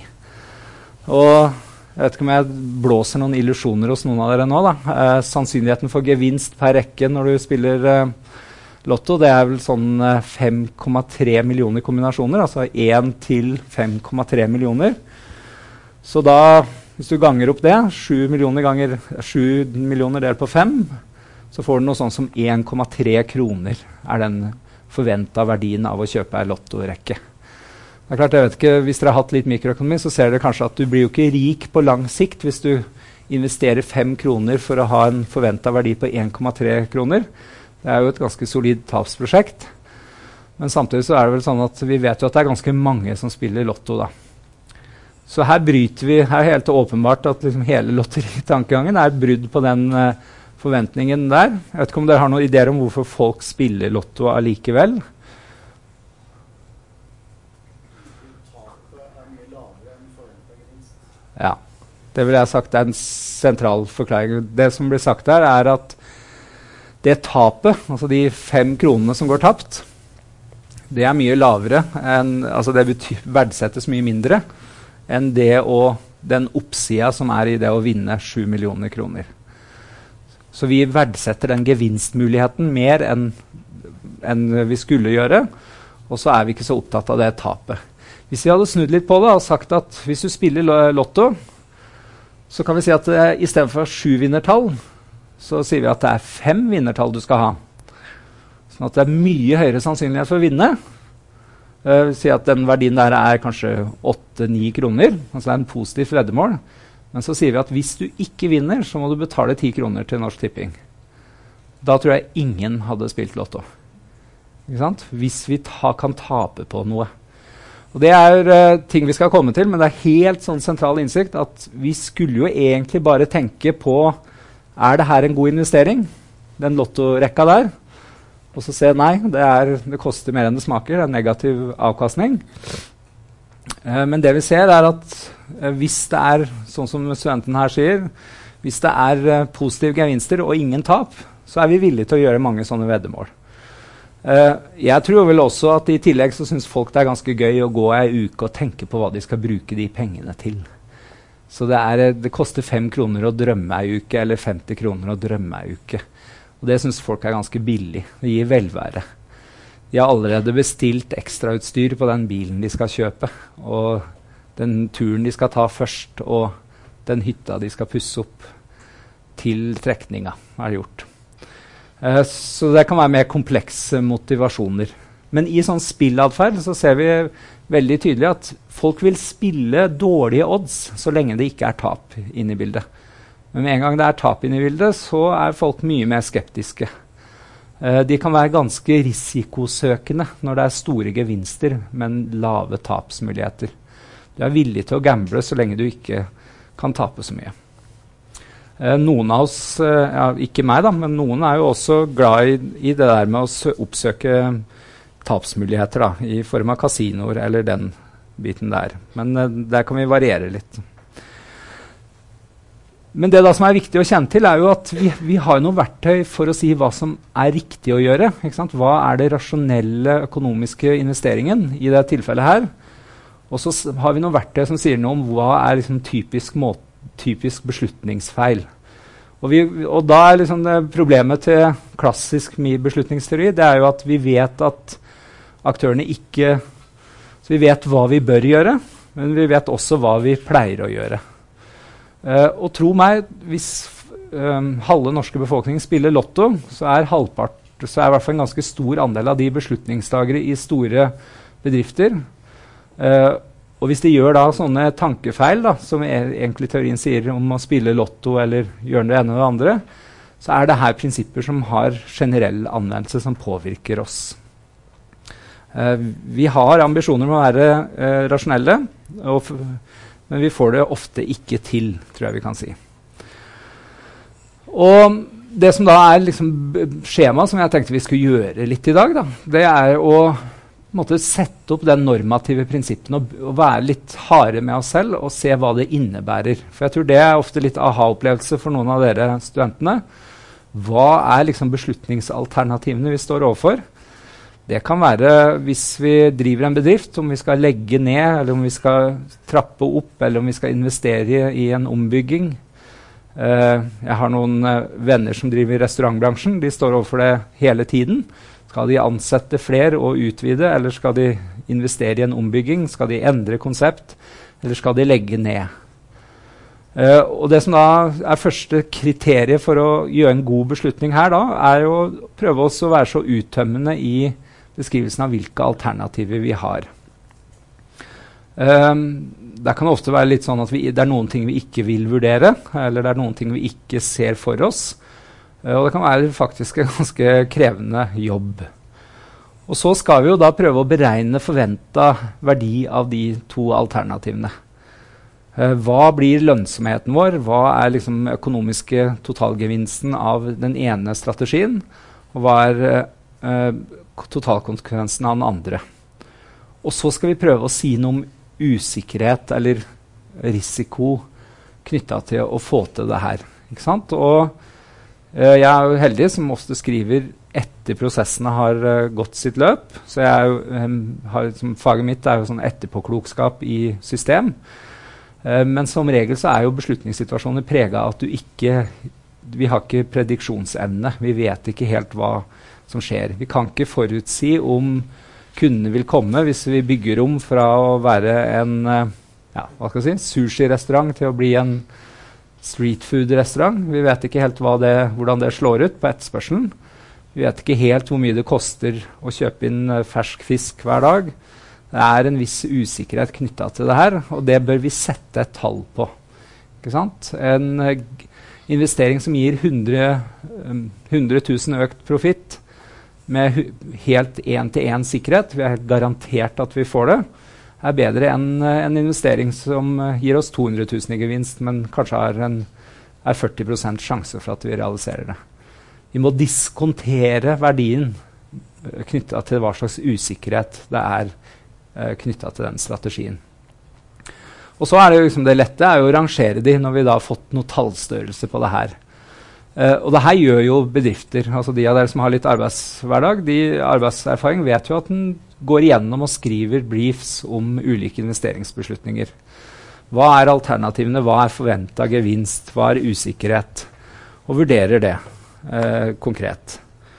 Og jeg vet ikke om jeg blåser noen illusjoner hos noen av dere nå. Da. Eh, sannsynligheten for gevinst per rekke når du spiller eh, lotto, det er vel sånn eh, fem komma tre millioner kombinasjoner. Altså én til fem komma tre millioner. Så da, hvis du ganger opp det, sju millioner ganger sju millioner delt på fem, så får du noe sånn som én komma tre kroner er den forventet verdien av å kjøpe en lottorekke. Det er klart, jeg vet ikke, hvis dere har hatt litt mikroøkonomi, så ser dere kanskje at du blir jo ikke rik på lang sikt hvis du investerer fem kroner for å ha en forventet verdi på én komma tre kroner. Det er jo et ganske solid tapsprosjekt. Men samtidig så er det vel sånn at vi vet jo at det er ganske mange som spiller lotto da. Så her bryter vi, her er helt åpenbart at liksom hele lotteritankegangen er et brudd på den uh, forventningen der. Jeg vet ikke om dere har noen ideer om hvorfor folk spiller lotto allikevel. Ja, det vil jeg ha sagt er en sentral forklaring. Det som blir sagt her er at det tapet, altså de fem kronene som går tapt, det er mye lavere enn, altså det betyr, verdsettes mye mindre enn det og den oppsida som er i det å vinne sju millioner kroner. Så vi verdsetter den gevinstmuligheten mer enn, enn vi skulle gjøre, og så er vi ikke så opptatt av det tapet. Hvis vi hadde snudd litt på det og sagt at hvis du spiller lotto, så kan vi si at uh, i stedet for sju vinnertall, så sier vi at det er fem vinnertall du skal ha. Sånn at det er mye høyere sannsynlighet for å vinne. Uh, si at den verdien der er kanskje åtte ni kroner, altså det er en positiv veddemål. Men så sier vi at hvis du ikke vinner, så må du betale ti kroner til Norsk Tipping. Da tror jeg ingen hadde spilt lotto. Ikke sant? Hvis vi ta, kan tape på noe. Og det er uh, ting vi skal komme til, men det er helt sånn sentral innsikt at vi skulle jo egentlig bare tenke på, er det her en god investering? Den lottorekka der. Og så se, nei, det, er, det koster mer enn det smaker, det er negativ avkastning. Uh, men det vi ser er at uh, hvis det er, sånn som studenten her sier, hvis det er uh, positive gevinster og ingen tap, så er vi villige til å gjøre mange sånne veddemål. Uh, jeg tror vel også at i tillegg så synes folk det er ganske gøy å gå en uke og tenke på hva de skal bruke de pengene til. Så det, er, det koster fem kroner å drømme en uke, eller femti kroner å drømme en uke. Og det synes folk er ganske billig. Det gir velvære. De har allerede bestilt ekstrautstyr på den bilen de skal kjøpe, og den turen de skal ta først, og den hytta de skal pusse opp til trekninga er det gjort. Uh, så det kan være mer komplekse motivasjoner. Men i sånn spilladferd så ser vi veldig tydelig at folk vil spille dårlige odds så lenge det ikke er tap inne i bildet. Men med en gang det er tap inne i bildet, så er folk mye mer skeptiske. Uh, de kan være ganske risikosøkende når det er store gevinster, men lave tapsmuligheter. Du er villig til å gamble så lenge du ikke kan tape så mye. Eh, noen av oss, eh, ja, ikke meg da, men noen er jo også glad i, i det der med å oppsøke tapsmuligheter da, i form av kasinoer eller den biten der. Men eh, der kan vi variere litt. Men det da som er viktig å kjenne til er jo at vi, vi har noen verktøy for å si hva som er riktig å gjøre. Ikke sant? Hva er det rasjonelle økonomiske investeringen i det tilfellet her? Og så har vi noen verktøy som sier noe om hva er liksom typisk måte typisk beslutningsfeil. Og, vi, og da er liksom det problemet til klassisk beslutningsteori, det er jo at vi vet at aktørene ikke, så vi vet hva vi bør gjøre, men vi vet også hva vi pleier å gjøre. Uh, og tro meg, hvis um, halve norske befolkning spiller lotto, så er halvpart, så er i hvert fall en ganske stor andel av de beslutningstagere i store bedrifter. Uh, Og hvis de gjør da sånne tankefeil, da, som er, egentlig teorien sier om å spille lotto eller gjøre det ene og det andre, så er det her prinsipper som har generell anvendelse som påvirker oss. Uh, vi har ambisjoner om å være uh, rasjonelle, og men vi får det ofte ikke til, tror jeg vi kan si. Og det som da er liksom skjema som jeg tenkte vi skulle gjøre litt i dag, da, det er å måtte sette opp den normative prinsippen og, og være litt harde med oss selv og se hva det innebærer. For jeg tror det er ofte litt aha-opplevelse for noen av dere studentene. Hva er liksom beslutningsalternativene vi står overfor? Det kan være hvis vi driver en bedrift, om vi skal legge ned, eller om vi skal trappe opp, eller om vi skal investere i, i en ombygging. Uh, jeg har noen uh, venner som driver i restaurantbransjen. De står overfor det hele tiden. Skal de ansette flere og utvide, eller skal de investere i en ombygging? Skal de endre konsept, eller skal de legge ned? Uh, og det som da er første kriteriet for å gjøre en god beslutning her da, er å prøve oss å være så uttømmende i beskrivelsen av hvilke alternativer vi har. Um, det kan ofte være litt sånn at vi, det er noen ting vi ikke vil vurdere, eller det er noen ting vi ikke ser for oss. Og det kan være faktisk en ganske krevende jobb. Og så skal vi jo da prøve å beregne forventet verdi av de to alternativene. Uh, hva blir lønnsomheten vår? Hva er liksom økonomiske totalgevinsten av den ene strategien? Og hva er uh, totalkonsekvensen av den andre? Og så skal vi prøve å si noe om usikkerhet eller risiko knyttet til å få til det her. Ikke sant? Og Uh, jeg er jo heldig som ofte skriver etter prosessene har uh, gått sitt løp. Så jeg er jo, um, har, som faget mitt er jo sånn etterpåklokskap i system. Uh, men som regel så er jo beslutningssituasjoner preget av at du ikke, vi har ikke prediksjonsevne. Vi vet ikke helt hva som skjer. Vi kan ikke forutsi om kundene vil komme hvis vi bygger om fra å være en uh, ja, hva skal jeg si, sushi-restaurant til å bli en streetfood-restaurant. Vi vet ikke helt hva det, hvordan det slår ut på etterspørselen. Vi vet ikke helt hvor mye det koster å kjøpe inn uh, fersk fisk hver dag. Det er en viss usikkerhet knyttet til det her, og det bør vi sette et tall på. Ikke sant? En uh, investering som gir hundre tusen økt profitt med helt en-til-en sikkerhet, vi er helt garantert at vi får det, er bedre enn uh, en investering som uh, gir oss to hundre tusen i gevinst, men kanskje har en, er førti prosent sjanse for at vi realiserer det. Vi må diskontere verdien uh, knyttet til hva slags usikkerhet det er uh, knyttet til den strategien. Og så er det jo liksom det lette er jo å rangere de når vi da har fått noe tallstørrelse på det her. Uh, og det her gjør jo bedrifter. Altså de av dere som har litt arbeidshverdag, de arbeidserfaring vet jo at den går igjennom og skriver briefs om ulike investeringsbeslutninger. Hva er alternativene? Hva er forventet gevinst? Hva er usikkerhet? Og vurderer det uh, konkret.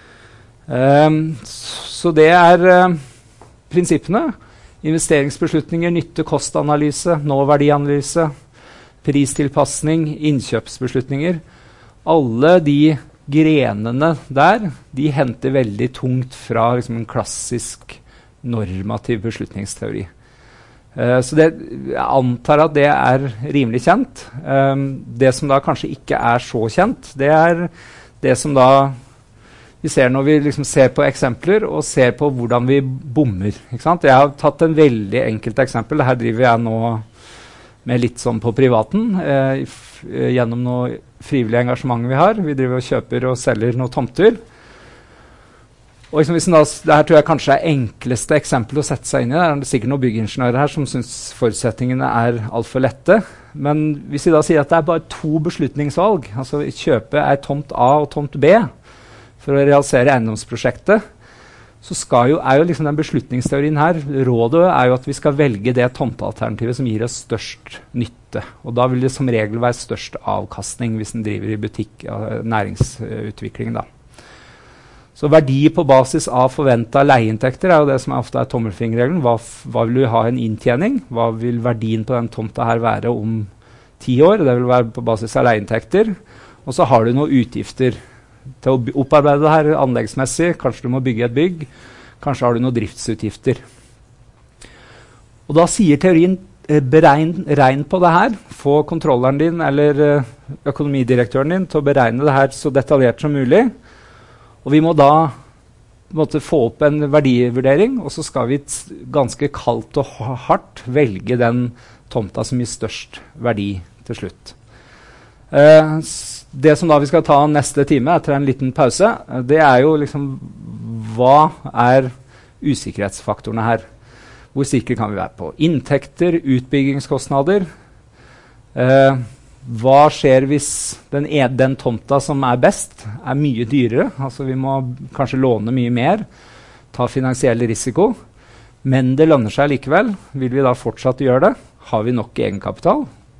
Um, så det er uh, prinsippene. Investeringsbeslutninger, nytte-kostanalyse, nåverdianalyse, pristilpassning, innkjøpsbeslutninger. Alle de grenene der, de henter veldig tungt fra liksom, en klassisk normativ beslutningsteori. Uh, så det, jeg antar at det er rimelig kjent. Um, det som da kanskje ikke er så kjent, det er det som da vi ser når vi liksom ser på eksempler og ser på hvordan vi bommer. Ikke sant? Jeg har tatt en veldig enkelt eksempel. Her driver jeg nå med litt sånn på privaten, eh, f, eh, gjennom noe frivillig engasjement vi har. Vi driver og kjøper og selger noen tomter. Og liksom hvis da, det her tror jeg kanskje er enkleste eksempel å sette seg inn i. Det er sikkert noen byggingeniører her som synes forutsetningene er alt for lette. Men hvis vi da sier at det er bare to beslutningsvalg, altså kjøpe er tomt A og tomt B, for å realisere eiendomsprosjektet, så skal jo, er jo liksom den beslutningsteorien her, rådet er jo at vi skal velge det tomtealternativet som gir oss størst nytte. Og da vil det som regel være størst avkastning hvis den driver i butikk, uh, næringsutvikling da. Så verdi på basis av forventet leieinntekter er jo det som er ofte er tommelfingerregelen. Hva, hva vil du ha en inntjening? Hva vil verdien på den tomta her være om ti år? Det vil være på basis av leieinntekter. Og så har du noen utgifter til å opparbeide det her anleggsmessig. Kanskje du må bygge et bygg. Kanskje har du noen driftsutgifter. Og da sier teorien eh, beregn, regn på det her. Få kontrolleren din eller eh, økonomidirektøren din til å beregne det her så detaljert som mulig. Og vi må da måtte få opp en verdivurdering, og så skal vi ganske kaldt og hardt velge den tomta som gir størst verdi til slutt. Uh, det som da vi skal ta neste time etter en liten pause, uh, det er jo liksom hva er usikkerhetsfaktorene her? Hvor sikre kan vi være på inntekter, utbyggingskostnader? Uh, hva skjer hvis den, e den tomta som er best er mye dyrere? Altså vi må kanskje låne mye mer, ta finansiell risiko, men det lønner seg likevel. Vil vi da fortsatt gjøre det? Har vi nok egenkapital?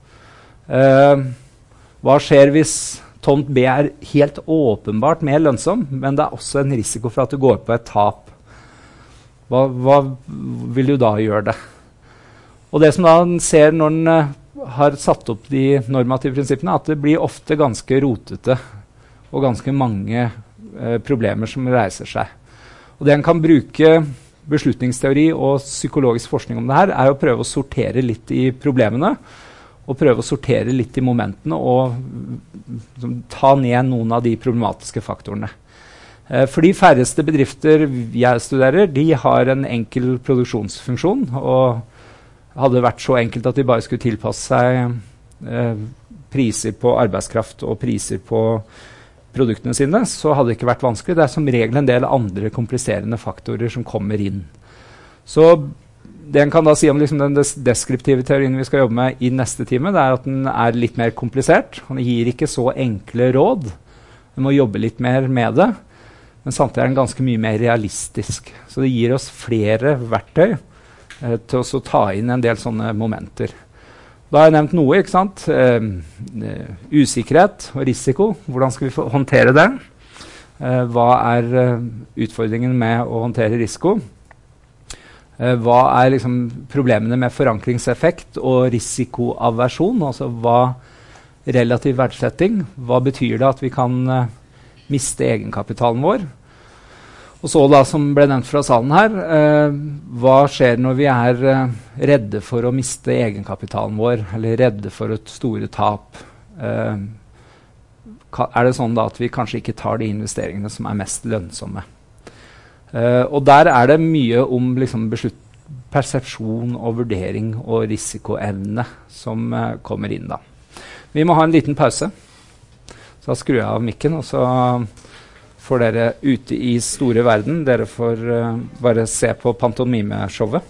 Uh, Hva skjer hvis tomt B er helt åpenbart mer lønnsom, men det er også en risiko for at du går på et tap? Hva, hva vil du da gjøre det? Og det som da en ser når en uh, har satt opp de normative prinsippene, at det blir ofte ganske rotete og ganske mange uh, problemer som reiser seg. Og det en kan bruke beslutningsteori og psykologisk forskning om det her, er å prøve å sortere litt i problemene, og prøve å sortere litt i momentene og liksom, ta ned noen av de problematiske faktorene. Eh, for de færreste bedrifter jeg studerer, de har en enkel produksjonsfunksjon, og hadde det vært så enkelt at de bare skulle tilpasse seg eh, priser på arbeidskraft og priser på produktene sine, så hadde det ikke vært vanskelig. Det er som regel en del andre kompliserende faktorer som kommer inn. Så det en kan da si om liksom den des deskriptive teorien vi skal jobbe med i neste time, det er at den er litt mer komplisert. Den gir ikke så enkle råd. Den må jobbe litt mer med det. Men samtidig er den ganske mye mer realistisk. Så det gir oss flere verktøy eh, til å ta inn en del sånne momenter. Da har jeg nevnt noe, ikke sant? Eh, eh, usikkerhet og risiko. Hvordan skal vi håndtere det? Eh, hva er uh, utfordringen med å håndtere risiko? Uh, hva er liksom problemene med forankringseffekt og risikoaversjon? Altså hva relativ verdsetting? Hva betyr det at vi kan uh, miste egenkapitalen vår? Og så da, som ble nevnt fra salen her, uh, hva skjer når vi er uh, redde for å miste egenkapitalen vår, eller redde for et store tap? Uh, er det sånn da at vi kanskje ikke tar de investeringene som er mest lønnsomme? Uh, og der er det mye om liksom, beslutt, persepsjon og vurdering og risikoevne som uh, kommer inn da. Vi må ha en liten pause. Så da skrur jeg av mikken, og så får dere ute i store verden. Dere får uh, bare se på pantomimeshowet.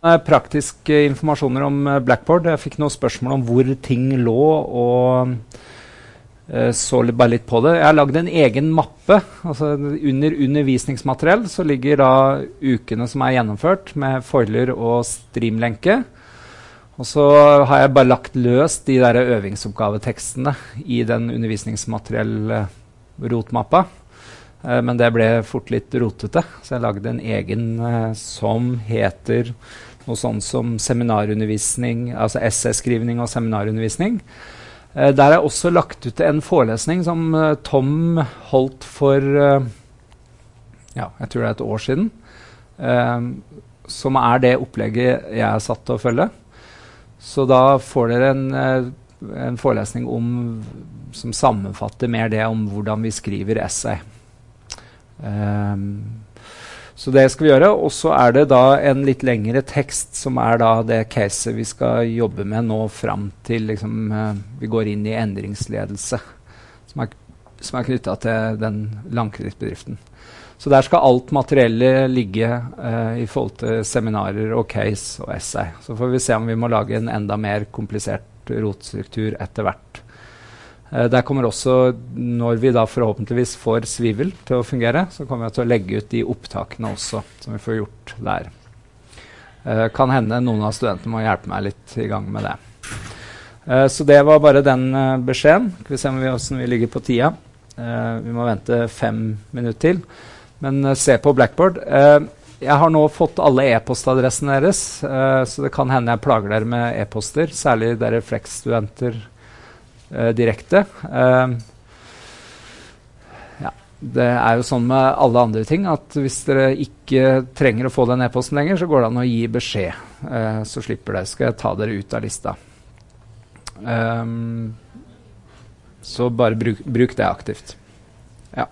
Eh, Praktiske informasjoner om eh, Blackboard. Jeg fikk noen spørsmål om hvor ting lå, og eh, så litt- bare litt på det. Jeg har lagd en egen mappe. Altså under undervisningsmateriell så ligger da ukene som er gjennomført med foiler og streamlenke. Og så har jeg bare lagt løs de der øvingsoppgavetekstene i den undervisningsmateriell-rotmappa. Eh, men det ble fort litt rotete, så jeg lagde en egen eh, som heter noe sånt som seminarundervisning, altså essay-skrivning og seminarundervisning. Eh, der har jeg også lagt ut en forelesning som eh, Tom holdt for, eh, ja, jeg tror det er et år siden, eh, som er det opplegget jeg er satt til å følge. Så da får dere en, eh, en forelesning om, som sammenfatter mer det om hvordan vi skriver essay. Um, så det skal vi gjøre, og så er det da en litt lengre tekst som er da det caset vi skal jobbe med nå frem til liksom, uh, vi går inn i endringsledelse, som er, som er knyttet til den langkredittbedriften. Så der skal alt materiellet ligge uh, i forhold til seminarer og case og essay. Så får vi se om vi må lage en enda mer komplisert rotstruktur etter hvert. Uh, der kommer også, når vi da forhåpentligvis får Swivel til å fungere, så kommer vi til å legge ut de opptakene også, som vi får gjort der. Uh, kan hende noen av studentene må hjelpe meg litt i gang med det. Uh, så det var bare den uh, beskjeden. Skal vi se om vi, hvordan vi ligger på tida. Uh, vi må vente fem minutter til. Men uh, se på Blackboard. Uh, jeg har nå fått alle e-postadressene deres, uh, så det kan hende jeg plager dere med e-poster, særlig dere Flex-studenter uh, direkte. Uh, ja, det er jo sånn med alle andre ting, at hvis dere ikke trenger å få den e-posten lenger, så går det an å gi beskjed, uh, så slipper det. Skal jeg ta dere ut av lista. Um, så bare bruk, bruk det aktivt. Ja.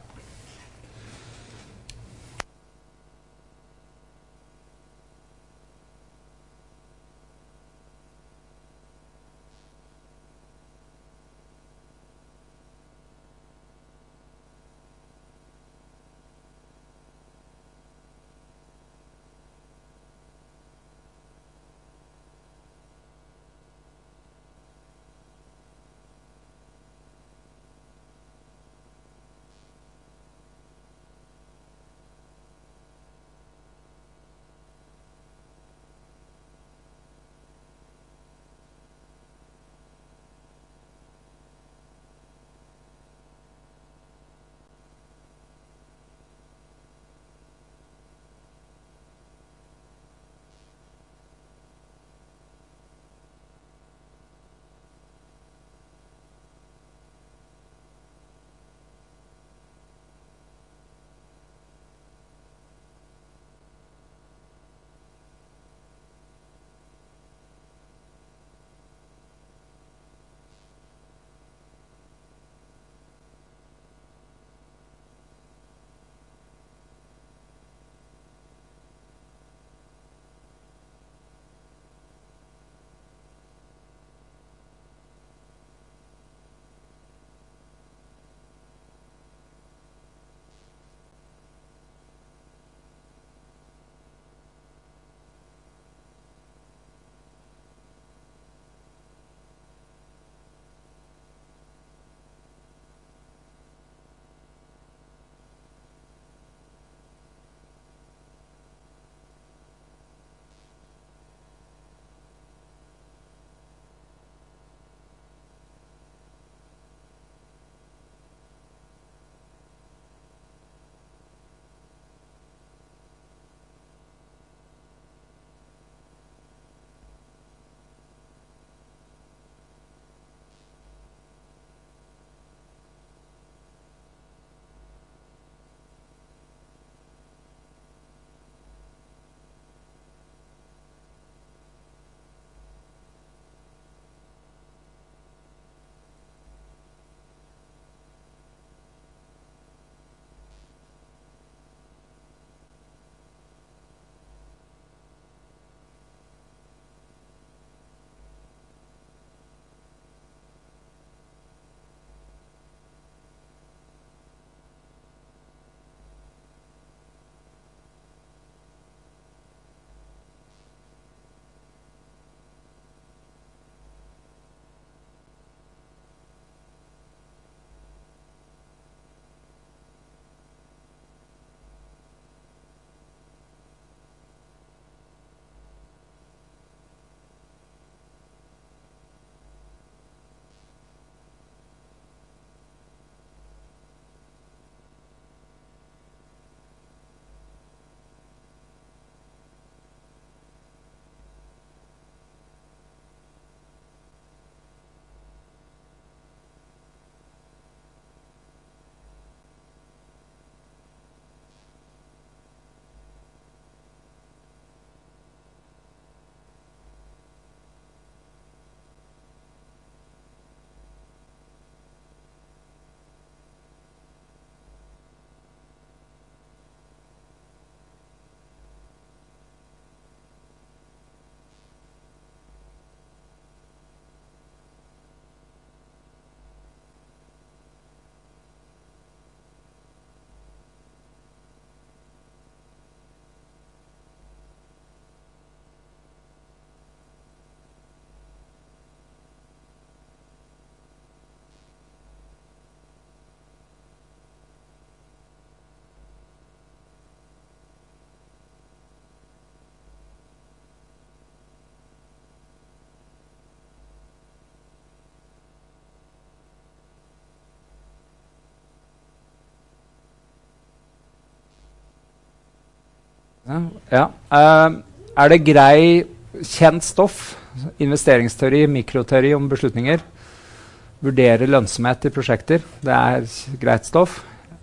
Ja. Uh, er det grei, kjent stoff, investeringsteori, mikroteori om beslutninger, vurdere lønnsomhet i prosjekter, det er greit stoff?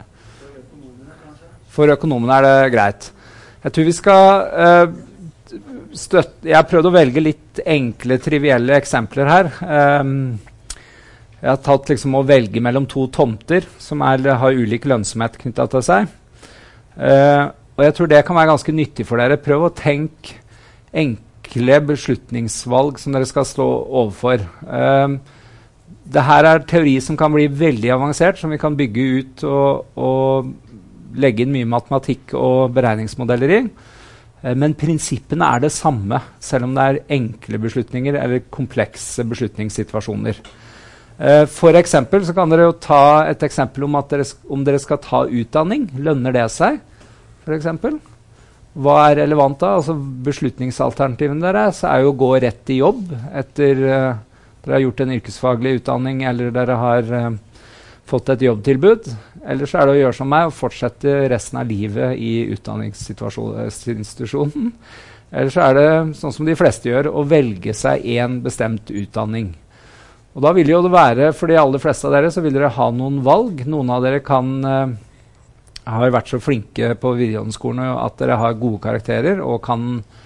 For økonomene er det greit. Jeg tror vi skal uh, støtte, jeg har prøvd å velge litt enkle, trivielle eksempler her. Um, jeg har tatt liksom å velge mellom to tomter som er, har ulik lønnsomhet knyttet til seg. Uh, og jeg tror det kan være ganske nyttig for dere. Prøv å tenke enkle beslutningsvalg som dere skal stå overfor. Uh, det her er teori som kan bli veldig avansert, som vi kan bygge ut og, og legge inn mye matematikk og beregningsmodeller i. Uh, men prinsippene er det samme, selv om det er enkle beslutninger eller komplekse beslutningssituasjoner. Uh, for eksempel så kan dere jo ta et eksempel om at dere, om dere skal ta utdanning. Lønner det seg, for eksempel? Hva er relevant da? Altså beslutningsalternativene deres er jo å gå rett i jobb etter uh, dere har gjort en yrkesfaglig utdanning eller dere har uh, fått et jobbtilbud. Eller så er det å gjøre som meg og fortsette resten av livet i utdanningsinstitusjonen. Eller så er det, sånn som de fleste gjør, å velge seg en bestemt utdanning. Og da vil jo det være, for de aller fleste av dere, så vil dere ha noen valg. Noen av dere kan, uh, har vært så flinke på videregående skolen at dere har gode karakterer og kan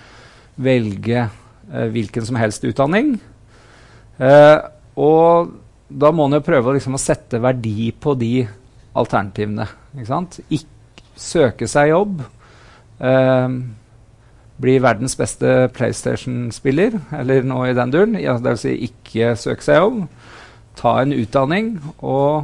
velge uh, hvilken som helst utdanning. Uh, og da må man jo prøve liksom, å sette verdi på de alternativene. Ikke sant? Ikke søke seg jobb. Uh, bli verdens beste PlayStation-spiller, eller noe i den duren. Ja, det vil si ikke søke seg jobb. Ta en utdanning, og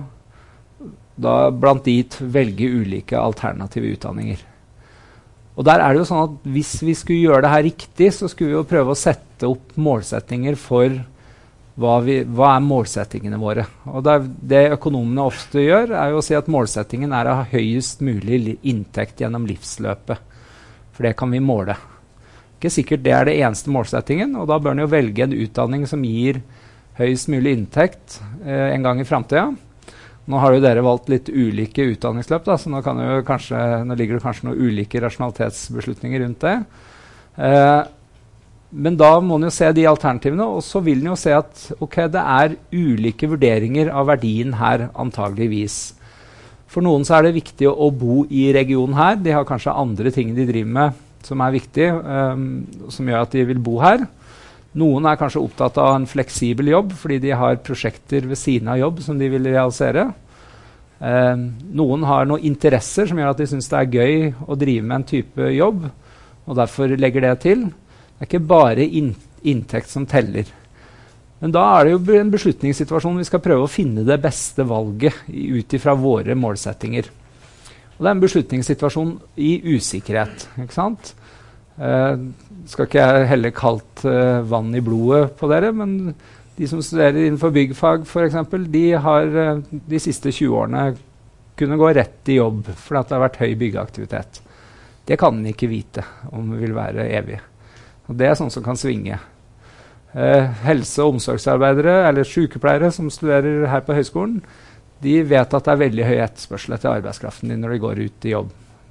da blant dit velge ulike alternative utdanninger. Og der er det jo sånn at hvis vi skulle gjøre det her riktig, så skulle vi jo prøve å sette opp målsettinger for hva, vi, hva er målsettingene våre. Og det, det økonomene ofte gjør, er jo å si at målsettingen er å ha høyest mulig inntekt gjennom livsløpet. For det kan vi måle. Ikke sikkert det er det eneste målsettingen, og da bør en jo velge en utdanning som gir høyest mulig inntekt eh, en gang i fremtiden. Nå har jo dere valgt litt ulike utdanningsløp, da, så nå, kan jo kanskje, nå ligger det kanskje noen ulike rasjonalitetsbeslutninger rundt det. Eh, men da må en jo se de alternativene, og så vil en jo se at okay, det er ulike vurderinger av verdien her antageligvis. For noen så er det viktig å, å bo i regionen her. De har kanskje andre ting de driver med som er viktig, um, som gjør at de vil bo her. Noen er kanskje opptatt av en fleksibel jobb, fordi de har prosjekter ved siden av jobb som de vil realisere. Um, noen har noen interesser som gjør at de synes det er gøy å drive med en type jobb, og derfor legger det til. Det er ikke bare in inntekt som teller. Men da er det jo en beslutningssituasjon vi skal prøve å finne det beste valget ut ifra våre målsettinger. Og det er en beslutningssituasjon i usikkerhet, ikke sant? Uh, skal ikke jeg heller kalt uh, vann i blodet på dere, men de som studerer innenfor byggfag for eksempel, de har uh, de siste tjue årene kunne gå rett i jobb, fordi at det har vært høy byggeaktivitet. Det kan en ikke vite om det vil være evig. Og det er sånn som kan svinge. Uh, helse- og omsorgsarbeidere, eller sykepleiere som studerer her på høyskolen, de vet at det er veldig høy etterspørsel etter arbeidskraften din når de går ut i jobb.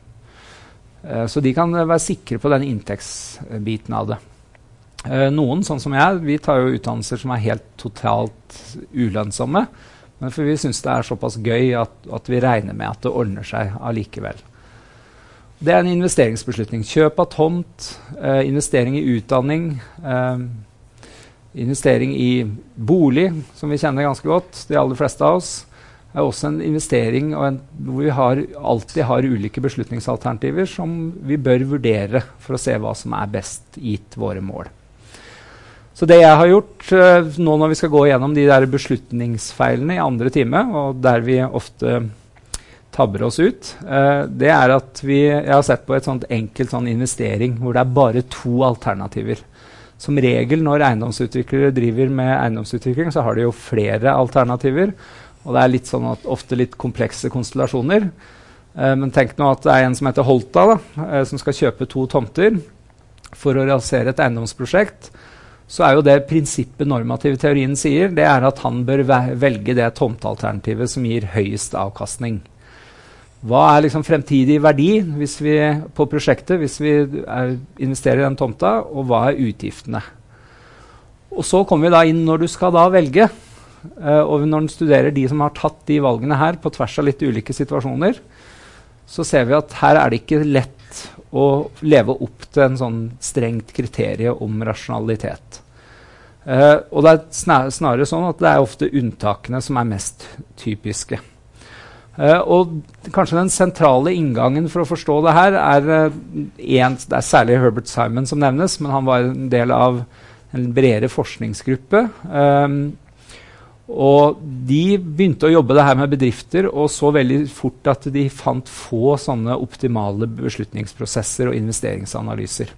Uh, så de kan være sikre på den inntektsbiten av det. Uh, noen, sånn som jeg, vi tar jo utdannelser som er helt totalt ulønnsomme, men for vi synes det er såpass gøy at, at vi regner med at det ordner seg allikevel. Det er en investeringsbeslutning. Kjøp av tomt, uh, investering i utdanning, uh, investering i bolig, som vi kjenner ganske godt, de aller fleste av oss, er også en investering og en, hvor vi har, alltid har ulike beslutningsalternativer som vi bør vurdere for å se hva som er best gitt våre mål. Så det jeg har gjort uh, nå når vi skal gå gjennom de der beslutningsfeilene i andre time, og der vi ofte tabber oss ut, uh, det er at vi, jeg har sett på et sånt enkelt sånn investering hvor det er bare to alternativer. Som regel når eiendomsutviklere driver med eiendomsutvikling, så har de jo flere alternativer, og det er litt sånn at ofte litt komplekse konstellasjoner. Uh, men tenk nå at det er en som heter Holta, da, uh, som skal kjøpe to tomter for å realisere et eiendomsprosjekt. Så er jo det prinsippet normative teorien sier, det er at han bør velge det tomtealternativet som gir høyest avkastning. hva er liksom fremtidig verdi hvis vi, på prosjektet hvis vi er, investerer i den tomta, og hva er utgiftene? Og så kommer vi da inn når du skal da velge, uh, og når du studerer de som har tatt de valgene her på tvers av litt ulike situasjoner, så ser vi at her er det ikke lett å leve opp til en sånn strengt kriterie om rasjonalitet. Uh, og det er snar snarere sånn at det er ofte unntakene som er mest typiske. Uh, og kanskje den sentrale inngangen for å forstå det her er, uh, en, det er særlig Herbert Simon som nevnes, men han var en del av en bredere forskningsgruppe. Um, og de begynte å jobbe det her med bedrifter, og så veldig fort at de fant få sånne optimale beslutningsprosesser og investeringsanalyser.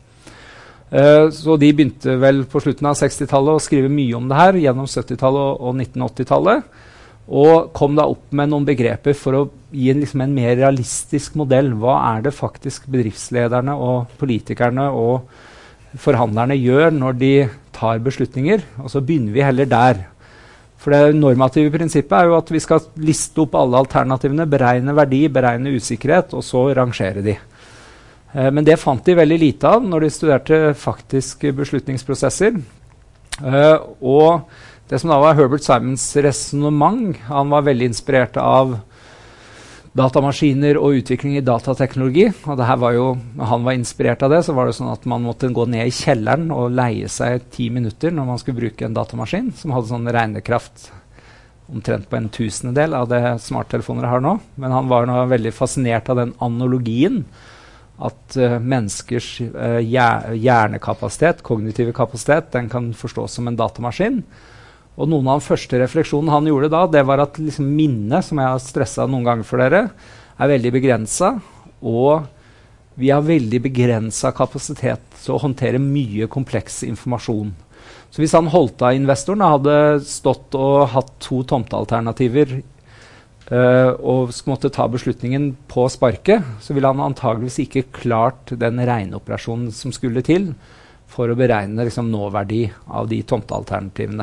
Uh, så de begynte vel på slutten av sekstitallet å skrive mye om det her, gjennom syttitallet og, og nitten åttitallet, og kom da opp med noen begreper for å gi en, liksom en mer realistisk modell. Hva er det faktisk bedriftslederne og politikerne og forhandlerne gjør når de tar beslutninger? Og så begynner vi heller der. For det normative prinsippet er jo at vi skal liste opp alle alternativene, beregne verdi, beregne usikkerhet, og så rangere de. Eh, men det fant de veldig lite av når de studerte faktiske beslutningsprosesser. Eh, og det som da var Herbert Simons resonemang, han var veldig inspirert av datamaskiner og utvikling i datateknologi. Og det her var jo, når han var inspirert av det, så var det sånn at man måtte gå ned i kjelleren og leie seg ti minutter når man skulle bruke en datamaskin, som hadde sånn regnekraft omtrent på en tusendedel av det smarttelefoner har nå. Men han var nå veldig fascinert av den analogien, at uh, menneskers uh, hjernekapasitet, kognitive kapasitet, den kan forstås som en datamaskin. Og noen av de første refleksjonene han gjorde da, det var at liksom minnet, som jeg har stresset noen ganger for dere, er veldig begrenset, og vi har veldig begrenset kapasitet til å håndtere mye kompleks informasjon. Så hvis han Holta-investoren hadde stått og hatt to tomtealternativer uh, og måtte ta beslutningen på sparket, så ville han antageligvis ikke klart den regneoperasjonen som skulle til for å beregne liksom, nåverdi av de tomtealternativene.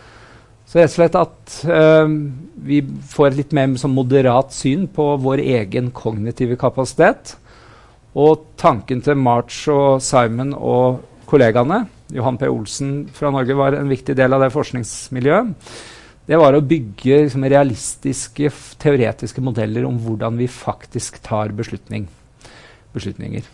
Så rett og slett at uh, vi får et litt mer sånn moderat syn på vår egen kognitive kapasitet. Og tanken til March og Simon og kollegaene, Johan P. Olsen fra Norge var en viktig del av det forskningsmiljøet, det var å bygge liksom, realistiske, teoretiske modeller om hvordan vi faktisk tar beslutning, beslutninger.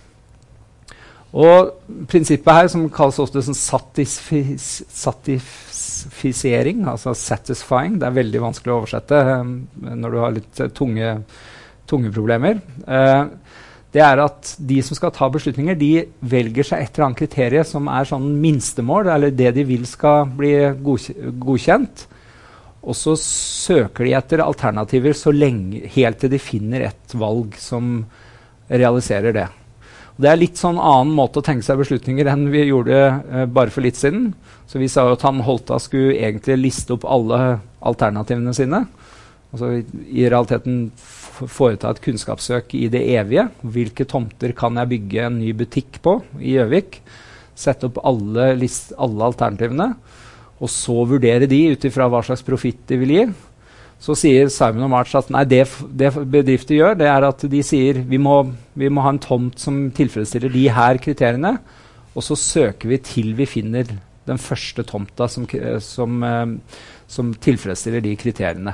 Og prinsippet her, som kalles ofte sånn satisfis, satisfisering, altså satisfying, det er veldig vanskelig å oversette um, når du har litt uh, tunge, tunge problemer. Uh, det er at de som skal ta beslutninger, de velger seg et eller annet kriterie som er sånn minstemål, eller det de vil skal bli godkjent. Og så søker de etter alternativer så lenge, helt til de finner et valg som realiserer det. Det er litt sånn annen måte å tenke seg beslutninger enn vi gjorde uh, bare for litt siden. Så vi sa jo at han Holta skulle egentlig liste opp alle alternativene sine. Altså i, i realiteten foreta et kunnskapssøk i det evige. Hvilke tomter kan jeg bygge en ny butikk på i Gjøvik? Sette opp alle, list, alle alternativene, og så vurdere de ut ifra hva slags profitt de vil gi. Så sier Simon og March at nei, det, det bedrifter gjør, det er at de sier vi må, vi må ha en tomt som tilfredsstiller de her kriteriene, og så søker vi til vi finner den første tomta som, som, som tilfredsstiller de kriteriene.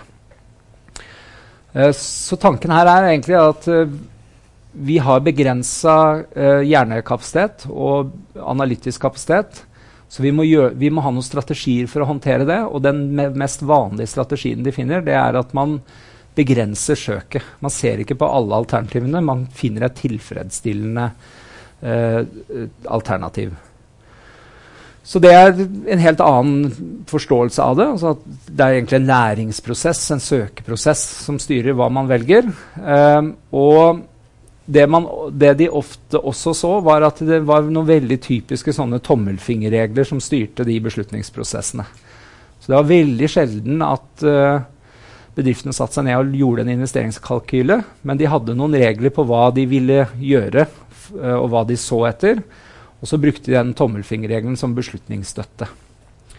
Så tanken her er egentlig at vi har begrenset hjernekapasitet og analytisk kapasitet, så vi må, gjøre, vi må ha noen strategier for å håndtere det, og den me mest vanlige strategien de finner, det er at man begrenser søket. Man ser ikke på alle alternativene, man finner et tilfredsstillende eh, alternativ. Så det er en helt annen forståelse av det. Altså at det er egentlig en læringsprosess, en søkeprosess som styrer hva man velger. Eh, og Det, man, det de ofte også så, var at det var noen veldig typiske sånne tommelfingerregler som styrte de beslutningsprosessene. Så det var veldig sjelden at uh, bedriftene satte seg ned og gjorde en investeringskalkyle, men de hadde noen regler på hva de ville gjøre, uh, og hva de så etter, og så brukte de den tommelfingerregelen som beslutningsstøtte.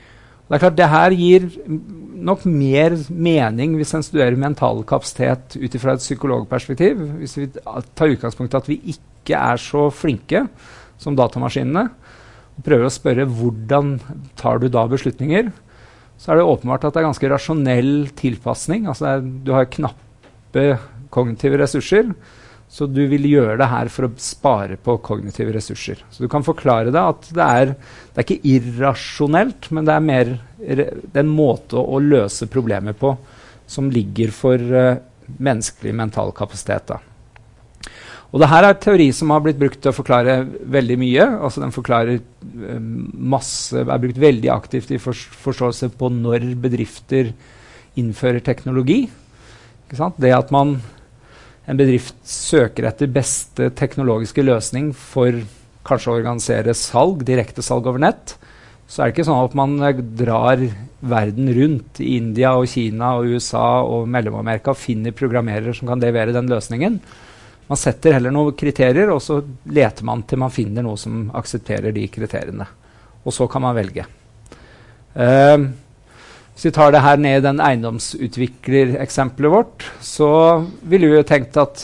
Det er klart, det her gir nok mer mening hvis en studerer mental kapasitet ut fra et psykologperspektiv. Hvis vi tar utgangspunkt i at vi ikke er så flinke som datamaskinene, og prøver å spørre hvordan tar du da beslutninger, så er det åpenbart at det er ganske rasjonell tilpassning. Altså det er, du har knappe kognitive ressurser, så du vil gjøre det her for å spare på kognitive ressurser. Så du kan forklare det at det er, det er ikke irrasjonelt, men det er mer det er en måte å, å løse problemer på som ligger for uh, menneskelig mental kapasitet. Da. Og det her er teori som har blitt brukt til å forklare veldig mye. Altså den forklarer uh, masse, er brukt veldig aktivt i for, forståelse på når bedrifter innfører teknologi. Ikke sant? Det at man en bedrift søker etter beste teknologiske løsning for kanskje å organisere salg, direkte salg over nett, så er det ikke sånn at man drar verden rundt i India og Kina og U S A og Mellom-Amerika og finner programmerere som kan levere den løsningen. Man setter heller noen kriterier, og så leter man til man finner noe som aksepterer de kriteriene. Og så kan man velge. Uh, Hvis vi tar det her ned i den eiendomsutvikler-eksempelet vårt, så ville vi jo tenkt at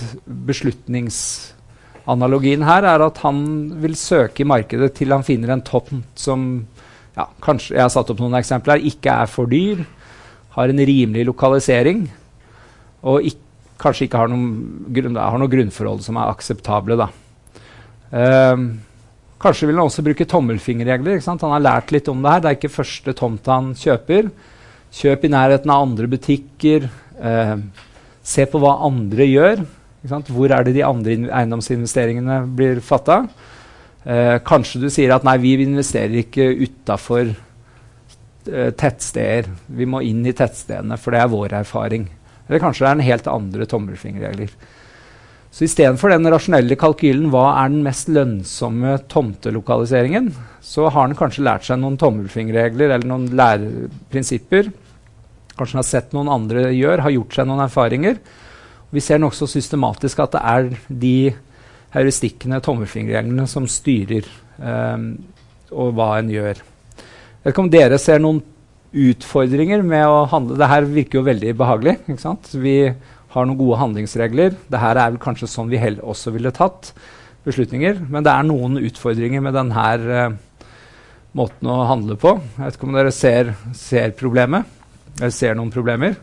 beslutningsanalogien her er at han vil søke i markedet til han finner en tomt som, ja, kanskje, jeg har satt opp noen eksempler, ikke er for dyr, har en rimelig lokalisering, og ikk, kanskje ikke har noen, grunn, har noen grunnforhold som er akseptable. Da. Um, kanskje vil han også bruke tommelfingerregler. Ikke sant? Han har lært litt om det her. Det er ikke første tomt han kjøper. Kjøp i nærheten av andre butikker. Eh, se på hva andre gjør. Ikke sant? Hvor er det de andre eiendomsinvesteringene blir fattet? Eh, kanskje du sier at nei, vi investerer ikke utenfor eh, tettsteder. Vi må inn i tettstedene, for det er vår erfaring. Eller kanskje det er en helt andre tommelfingerregler. Så i stedet for den rasjonelle kalkylen, hva er den mest lønnsomme tomtelokaliseringen, så har han kanskje lært seg noen tommelfingerregler eller noen læreprinsipper. Kanskje han har sett noen andre gjør, har gjort seg noen erfaringer. Vi ser nokså systematisk at det er de heuristikkene, tommelfingerreglene, som styrer um, og hva en gjør. Jeg vet ikke om dere ser noen utfordringer med å handle. Dette virker jo veldig behagelig, ikke sant? Vi har noen gode handlingsregler. Dette er vel kanskje sånn vi heller også ville tatt beslutninger, men det er noen utfordringer med denne uh, måten å handle på. Jeg vet ikke om dere ser, ser problemet, eller ser noen problemer.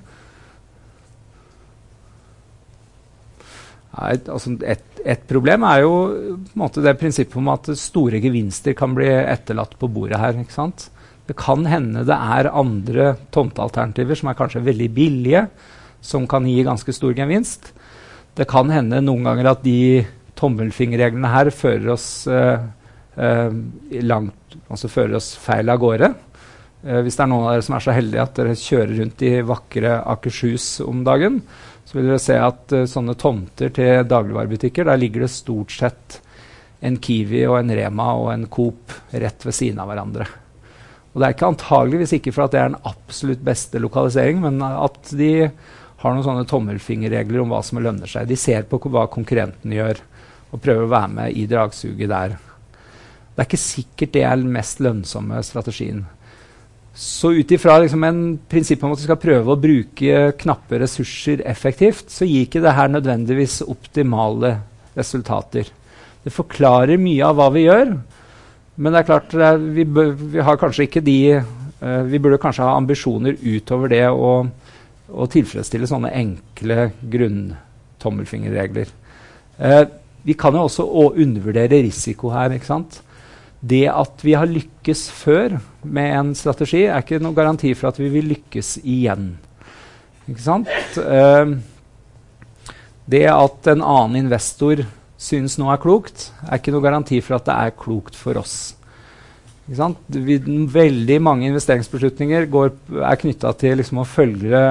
Nei, altså et, et problem er jo på en måte det prinsippet om at store gevinster kan bli etterlatt på bordet her, ikke sant? Det kan hende det er andre tomtealternativer som er kanskje veldig billige, som kan gi ganske stor gevinst. Det kan hende noen ganger at de tommelfingerreglene her fører oss, uh, uh, langt, altså fører oss feil av gårde. Uh, hvis det er noen av dere som er så heldige at dere kjører rundt i vakre Akershus om dagen, så vil dere se at uh, sånne tomter til dagligvarebutikker, der ligger det stort sett en Kiwi og en Rema og en Coop rett ved siden av hverandre. Og det er ikke antageligvis ikke for at det er den absolutt beste lokalisering, men at de har noen sånne tommelfingerregler om hva som lønner seg. De ser på hva konkurrenten gjør, og prøver å være med i dragsuget der. Det er ikke sikkert det er den mest lønnsomme strategien. Så ut ifra liksom en prinsipp om at vi skal prøve å bruke knappe ressurser effektivt, så gir ikke det her nødvendigvis optimale resultater. Det forklarer mye av hva vi gjør, men det er klart, det er, vi, bør, vi har kanskje ikke de, uh, vi burde kanskje ha ambisjoner utover det å, å tilfredsstille sånne enkle grunntommelfingerregler. Uh, vi kan jo også å undervurdere risiko her, ikke sant? Det at vi har lykkes før med en strategi er ikke noen garanti for at vi vil lykkes igjen. Ikke sant? Uh, det at en annen investor synes noe er klokt, er ikke noe garanti for at det er klokt for oss. Ikke sant? Vi, veldig mange investeringsbeslutninger går, er knyttet til liksom å følge,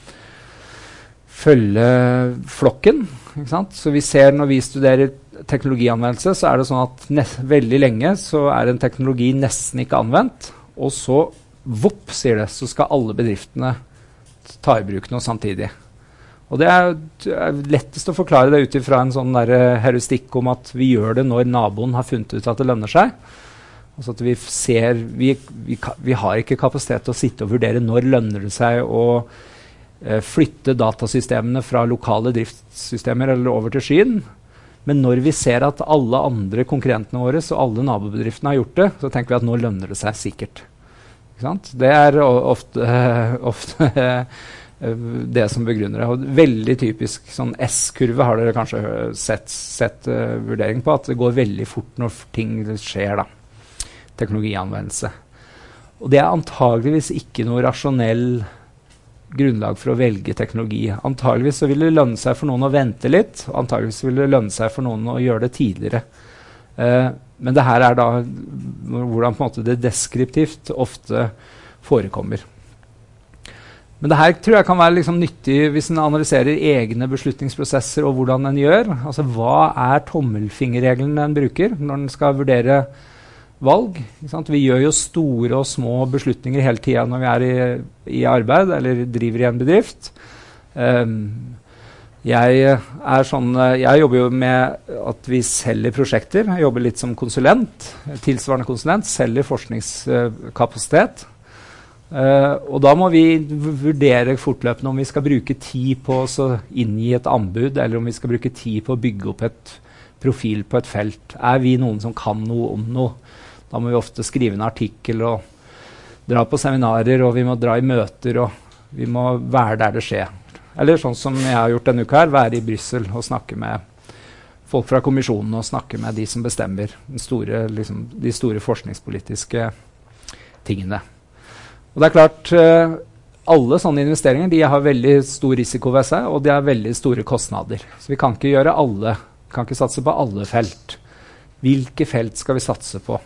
følge flokken. Ikke sant? Så vi ser når vi studerer teknologianvendelse, så er det sånn at veldig lenge så er en teknologi nesten ikke anvendt, og så, vopp, sier det, så skal alle bedriftene ta i bruk noe samtidig. Og det er, er lettest å forklare det ut ifra en sånn der heuristikk om at vi gjør det når naboen har funnet ut at det lønner seg. Altså at vi ser, vi, vi, vi har ikke kapasitet til å sitte og vurdere når lønner det seg å eh, flytte datasystemene fra lokale driftssystemer eller over til skyen. Men når vi ser at alle andre konkurrentene våre og alle nabobedriftene har gjort det, så tenker vi at nå lønner det seg sikkert. Ikke sant? Det er ofte, uh, ofte uh, det som begrunner det. Og veldig typisk sånn S-kurve har dere kanskje sett, sett uh, vurdering på, at det går veldig fort når ting skjer da. Teknologianvendelse. Og det er antageligvis ikke noe rasjonell grunnlag for å velge teknologi. Antageligvis så vil det lønne seg for noen å vente litt, og antageligvis vil det lønne seg for noen å gjøre det tidligere. Uh, men det her er da hvordan på en måte det deskriptivt ofte forekommer. Men det her tror jeg kan være liksom nyttig hvis en analyserer egne beslutningsprosesser og hvordan en gjør. Altså hva er tommelfingerregelen en bruker når en skal vurdere valg? Ikke sant? Vi gjør jo store og små beslutninger hele tiden når vi er i, i arbeid eller driver i en bedrift. Um, jeg, er sånn, jeg jobber jo med at vi selger prosjekter. Jeg jobber litt som konsulent, tilsvarende konsulent, selger forskningskapasitet. Uh, og da må vi vurdere fortløpende om vi skal bruke tid på å inngi et anbud, eller om vi skal bruke tid på å bygge opp et profil på et felt. Er vi noen som kan noe om noe? Da må vi ofte skrive en artikkel og dra på seminarer, og vi må dra i møter, og vi må være der det skjer. Eller sånn som jeg har gjort denne uka her, være i Brussel og snakke med folk fra kommisjonen og snakke med de som bestemmer den store, liksom, de store forskningspolitiske tingene. Og det er klart, uh, alle sånne investeringer de har veldig stor risiko ved seg, og de har veldig store kostnader. Så vi kan ikke gjøre alle, vi kan ikke satse på alle felt. Hvilke felt skal vi satse på?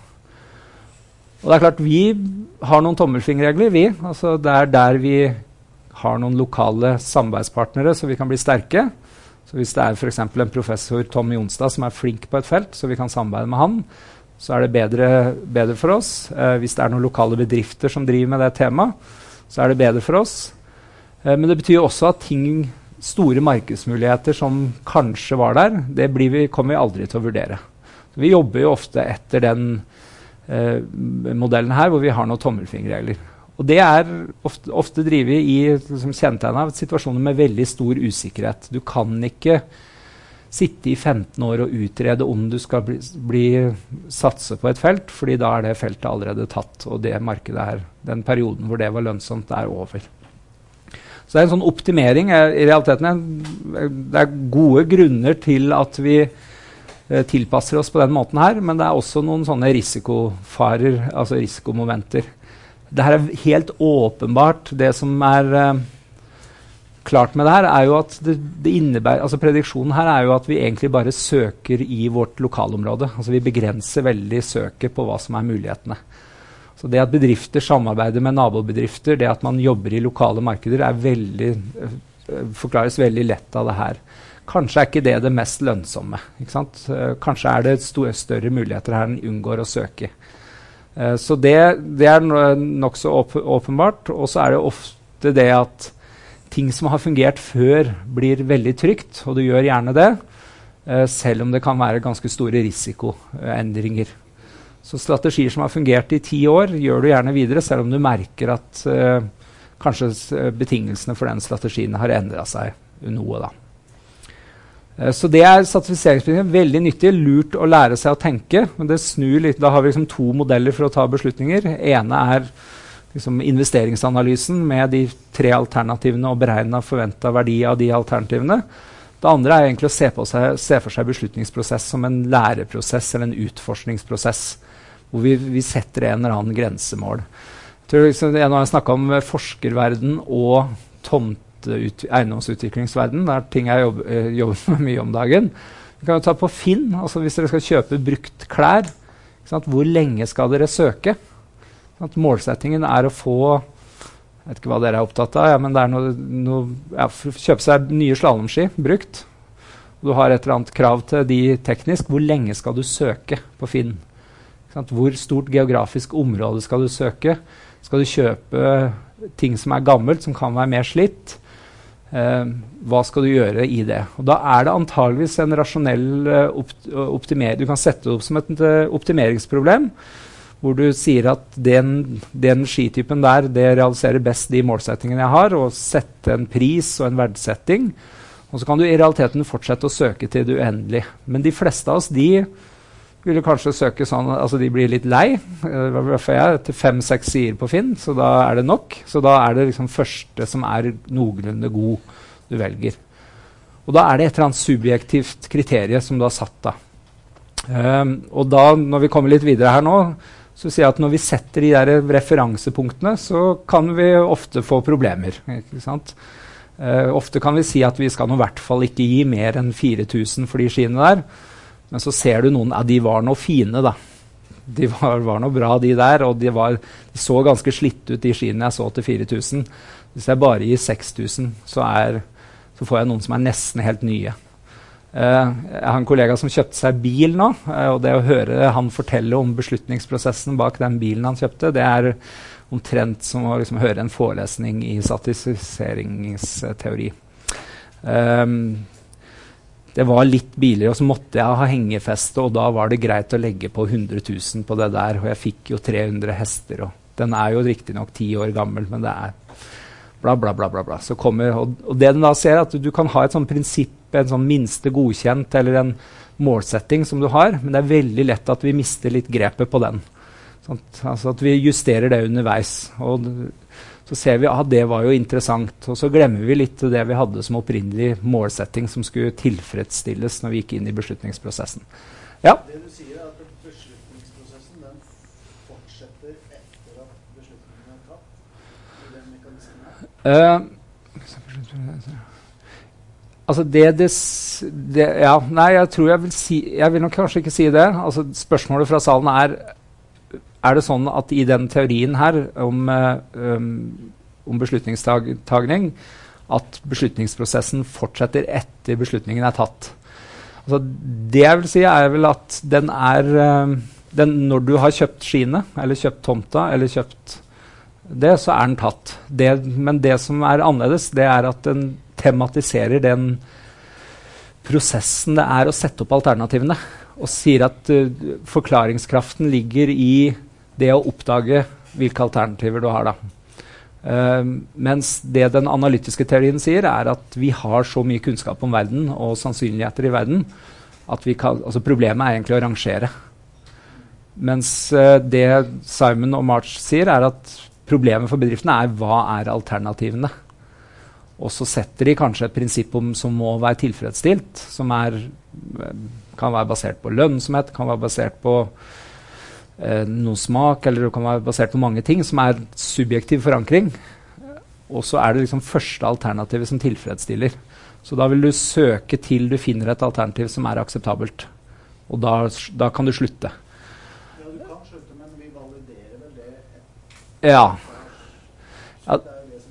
Og det er klart, vi har noen tommelfingerregler, vi. Altså, det er der vi har noen lokale samarbeidspartnere, så vi kan bli sterke. Så hvis det er for eksempel en professor, Tom Jonstad, som er flink på et felt, så vi kan samarbeide med han, så er det bedre, bedre for oss. Eh, hvis det er noen lokale bedrifter som driver med det temaet, så er det bedre for oss. Eh, men det betyr også at ting, store markedsmuligheter som kanskje var der, det blir vi, kommer vi aldri til å vurdere. Så vi jobber jo ofte etter den eh, modellen her, hvor vi har noen tommelfingerregler. Og det er ofte, ofte drivet i liksom, kjennetegnet av situasjoner med veldig stor usikkerhet. Du kan ikke sitte i femten år og utrede om du skal bli, bli satse på et felt, fordi da er det feltet allerede tatt, og det markedet her, den perioden hvor det var lønnsomt, er over. Så det er en sånn optimering. Er, i realiteten det er gode grunner til at vi eh, tilpasser oss på den måten her, men det er også noen sånne risikofarer, altså risikomomenter. Det her er helt åpenbart. Det som er eh, klart med det her, er jo at det, det innebærer, altså prediksjonen her er jo at vi egentlig bare søker i vårt lokalområde. Altså vi begrenser veldig søket på hva som er mulighetene. Så det at bedrifter samarbeider med nabobedrifter, det at man jobber i lokale markeder, er veldig, forklares veldig lett av det her. Kanskje er ikke det det mest lønnsomme. Ikke sant? Kanskje er det store, større muligheter her enn unngår å søke. Uh, så det, det er nok så åp åpenbart. Og så er det ofte det at ting som har fungert før blir veldig trygt, og du gjør gjerne det, uh, selv om det kan være ganske store risikoendringer. Så strategier som har fungert i ti år, gjør du gjerne videre, selv om du merker at uh, kanskje betingelsene for den strategien har endret seg noe da. Uh, så det er sertifiseringsprinsipper veldig nyttig, lurt å lære seg å tenke, men det snur litt. Da har vi liksom to modeller for å ta beslutninger. Ene er liksom investeringsanalysen med de tre alternativene og beregnet forventet verdi av de alternativene. Det andre er egentlig å se, på seg, se for seg beslutningsprosess som en læreprosess eller en utforskningsprosess, hvor vi, vi setter en eller annen grensemål. Jeg tror liksom, jeg nå har snakket om forskerverden og tomteut, eiendomsutviklingsverden. Det er ting jeg jobber, eh, jobber med mye om dagen. Vi kan jo ta på Finn, altså hvis dere skal kjøpe brukt klær, ikke sant? Hvor lenge skal dere søke? At målsettingen er å få, jeg vet ikke hva dere er opptatt av, ja, men det er noe, noe ja, for å kjøpe seg nye slalomski brukt. Du har et eller annet krav til de teknisk. Hvor lenge skal du søke på Finn? Hvor stort geografisk område skal du søke? Skal du kjøpe ting som er gammelt, som kan være mer slitt? Eh, hva skal du gjøre i det? Og da er det antageligvis en rasjonell uh, opt optimering. Du kan sette det opp som et uh, optimeringsproblem, hvor du sier at den, den skitypen der, det realiserer best de målsettingene jeg har, og sette en pris og en verdsetting. Og så kan du i realiteten fortsette å søke til det uendelige. Men de fleste av oss, de vil kanskje søke sånn, altså de blir litt lei. Uh, for jeg til fem-seks sider på Finn, så da er det nok. Så da er det liksom første som er noenlunde god du velger. Og da er det et eller annet subjektivt kriterie som du har satt da. Um, og da, når vi kommer litt videre her nå, så sier jeg at når vi setter de der referansepunktene, så kan vi ofte få problemer, ikke sant? Uh, ofte kan vi si at vi skal nå i hvert fall ikke gi mer enn fire tusen for de skiene der. Men så ser du noen, ja, de var noe fine da. De var, var noe bra de der, og de, var, de så ganske slitt ut de skiene jeg så til fire tusen. Hvis jeg bare gir seks tusen, så, er, så får jeg noen som er nesten helt nye. Uh, jeg har en kollega som kjøpte seg bil nå, uh, og det å høre han fortelle om beslutningsprosessen bak den bilen han kjøpte, det er omtrent som å liksom høre en forelesning i statisseringsteori. Um, det var litt biler, og så måtte jeg ha hengefeste, og da var det greit å legge på hundre tusen på det der, og jeg fikk jo tre hundre hester, og den er jo riktig nok ti år gammel, men det er bla bla bla bla bla. Så kommer, og, og det den da ser, at du, du kan ha et sånn prinsipp, en sånn minste godkjent, eller en målsetting som du har, men det er veldig lett at vi mister litt grepet på den. Sånn, altså at vi justerer det underveis, og så ser vi at ah, det var jo interessant, og så glemmer vi litt det vi hadde som opprinnelig målsetting som skulle tilfredsstilles når vi gikk inn i beslutningsprosessen. Ja? Det du sier er at beslutningsprosessen den fortsetter etter at beslutningen er tatt i den mekanismen her? Uh, altså det, det, det ja, nei, jeg tror jeg vil si, jeg vil nok kanskje ikke si det. Altså spørsmålet fra salen er, er det sånn at i den teorien her om, um, om beslutningstagning, at beslutningsprosessen fortsetter etter beslutningen er tatt? Altså det jeg vil si er vel at den er, um, den, når du har kjøpt skiene, eller kjøpt tomta, eller kjøpt det, så er den tatt. Det, men det som er annerledes, det er at den tematiserer den prosessen det er å sette opp alternativene, og sier at uh, forklaringskraften ligger i det å oppdage hvilke alternativer du har da. Uh, mens det den analytiske teorien sier er at vi har så mye kunnskap om verden og sannsynligheter i verden, at vi kan, altså problemet er egentlig å rangere. Mens uh, det Simon og March sier er at problemet for bedriftene er hva er alternativene. Og så setter de kanskje et prinsipp om, som må være tilfredsstilt, som er, kan være basert på lønnsomhet, kan være basert på eh, noe smak, eller det kan være basert på mange ting, som er subjektiv forankring. Og så er det liksom første alternativet som tilfredsstiller. Så da vil du søke til du finner et alternativ som er akseptabelt. Og da, da kan du slutte. Ja, du kan slutte, men vi validerer vel det. Ja. Ja.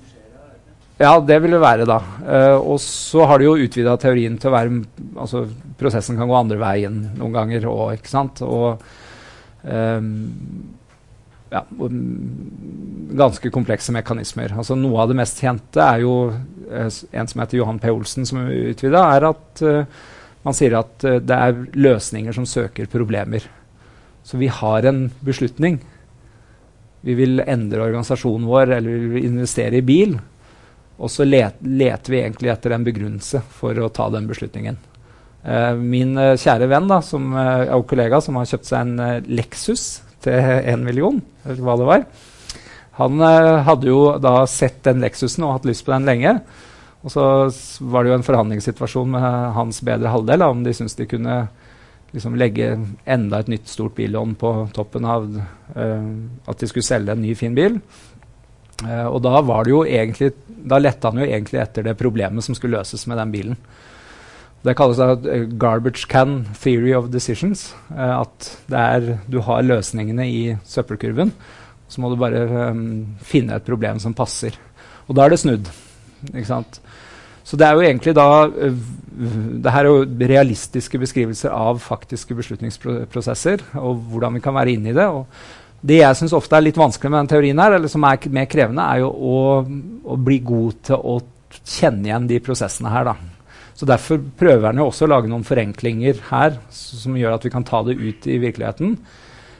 Ja, det vil det være da. Uh, og så har de jo utvidet teorien til å være, altså prosessen kan gå andre veien noen ganger også, ikke sant? Og um, ja, um, ganske komplekse mekanismer. Altså noe av det mest kjente er jo uh, en som heter Johan P. Olsen som utvidet, er at uh, man sier at uh, det er løsninger som søker problemer. Så vi har en beslutning. Vi vil endre organisasjonen vår, eller vi vil investere i bil. Og så let, leter vi egentlig etter en begrunnelse for å ta den beslutningen. Uh, min uh, kjære venn, da, som uh, er kollega, som har kjøpt seg en uh, Lexus til en million, eller hva det var. Han uh, hadde jo da sett den Lexusen og hatt lyst på den lenge. Og så var det jo en forhandlingssituasjon med uh, hans bedre halvdel, da, om de syntes de kunne liksom, legge enda et nytt stort billån på toppen av uh, at de skulle selge en ny fin bil. Uh, og da var det jo egentlig, da lette han jo egentlig etter det problemet som skulle løses med den bilen. Det kalles da uh, garbage can theory of decisions, uh, at det er, du har løsningene i søppelkurven, så må du bare um, finne et problem som passer. Og da er det snudd, ikke sant? Så det er jo egentlig da, uh, det her er jo realistiske beskrivelser av faktiske beslutningsprosesser, og hvordan vi kan være inne i det, og det jeg synes ofte er litt vanskelig med den teorien her, eller som er mer krevende, er jo å, å bli god til å kjenne igjen de prosessene her da. Så derfor prøver han jo også å lage noen forenklinger her, som gjør at vi kan ta det ut i virkeligheten.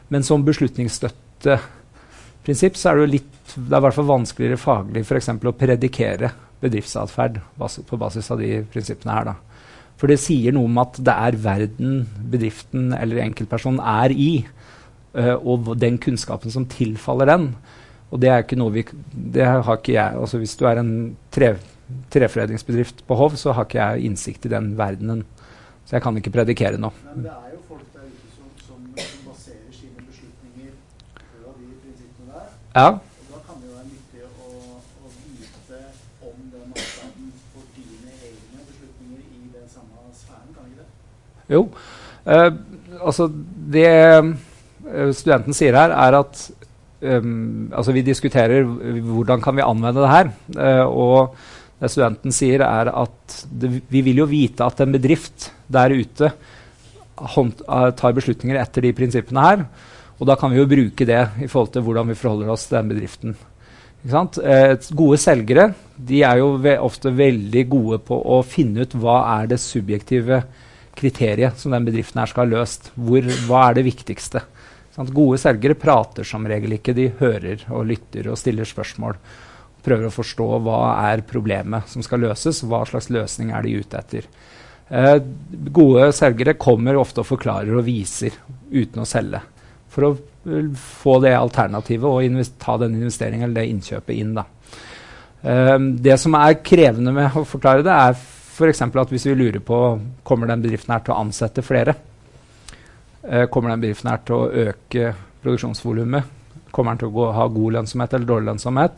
Men som beslutningsstøtteprinsipp så er det jo litt, det er i hvert fall vanskeligere faglig for eksempel å predikere bedriftsatferd bas på basis av de prinsippene her da. For det sier noe om at det er verden, bedriften eller enkeltpersonen er i, uh, og den kunnskapen som tilfaller den. Og det er ikke noe vi, det har ikke jeg, altså hvis du er en tre, treforedlingsbedrift på Hov, så har ikke jeg innsikt i den verdenen. Så jeg kan ikke predikere noe. Men det er jo folk der ute som, som, som baserer sine beslutninger på de prinsippene der. Ja. Og da kan det jo være nyttig å, å vite om den avstanden for dine egne beslutninger i den samme sfæren, kan ikke det? Jo. Uh, altså det uh, studenten sier her er at um, altså vi diskuterer hvordan kan vi anvende det her. Uh, og det studenten sier er at det, vi vil jo vite at en bedrift der ute hånd, uh, tar beslutninger etter de prinsippene her, og da kan vi jo bruke det i forhold til hvordan vi forholder oss til den bedriften. Ikke sant? Uh, gode selgere, de er jo ve ofte veldig gode på å finne ut hva er det subjektive kriteriet som den bedriften her skal ha løst. Hvor, hva er det viktigste? Sant? Gode selgere prater som regel ikke, de hører og lytter og stiller spørsmål. Prøver å forstå hva er problemet som skal løses, hva slags løsning er de ute etter. Eh, gode selgere kommer ofte og forklarer og viser uten å selge, for å uh, få det alternativet og ta den investeringen eller det innkjøpet inn. Da. Eh, det som er krevende med å forklare det er for eksempel at hvis vi lurer på kommer den bedriften her til å ansette flere, eh, kommer den bedriften her til å øke produksjonsvolumet, kommer den til å gå, ha god lønnsomhet eller dårlig lønnsomhet,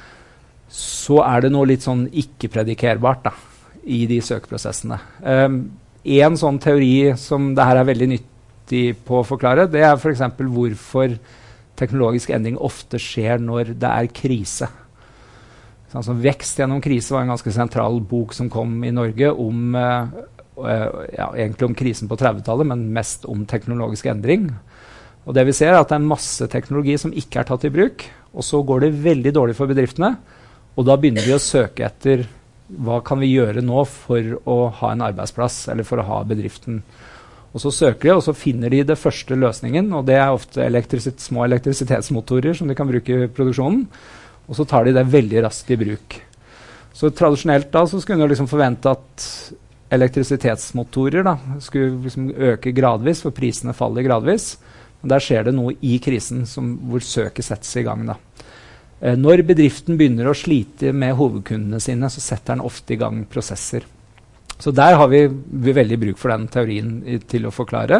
så er det noe litt sånn ikke-predikerbart da, i de søkeprosessene. Um, en sånn teori som det her er veldig nyttig på å forklare, det er for eksempel hvorfor teknologisk endring ofte skjer når det er krise. Sånn som Vekst gjennom krise var en ganske sentral bok som kom i Norge om, uh, uh, ja, egentlig om krisen på trettitallet, men mest om teknologisk endring. Og det vi ser er at det er en masse teknologi som ikke er tatt i bruk, og så går det veldig dårlig for bedriftene, og da begynner vi å søke etter hva kan vi gjøre nå for å ha en arbeidsplass, eller for å ha bedriften. Og så søker de, og så finner de det første løsningen, og det er ofte elektrisitet, små elektrisitetsmotorer som de kan bruke i produksjonen, og så tar de det veldig raskt i bruk. Så tradisjonelt da så skulle man liksom forvente at elektrisitetsmotorer da, skulle liksom øke gradvis, for prisene faller gradvis. Men der skjer det noe i krisen som, hvor søket settes i gang da. Når bedriften begynner å slite med hovedkundene sine, så setter den ofte i gang prosesser. Så der har vi, vi veldig bruk for den teorien i, til å forklare.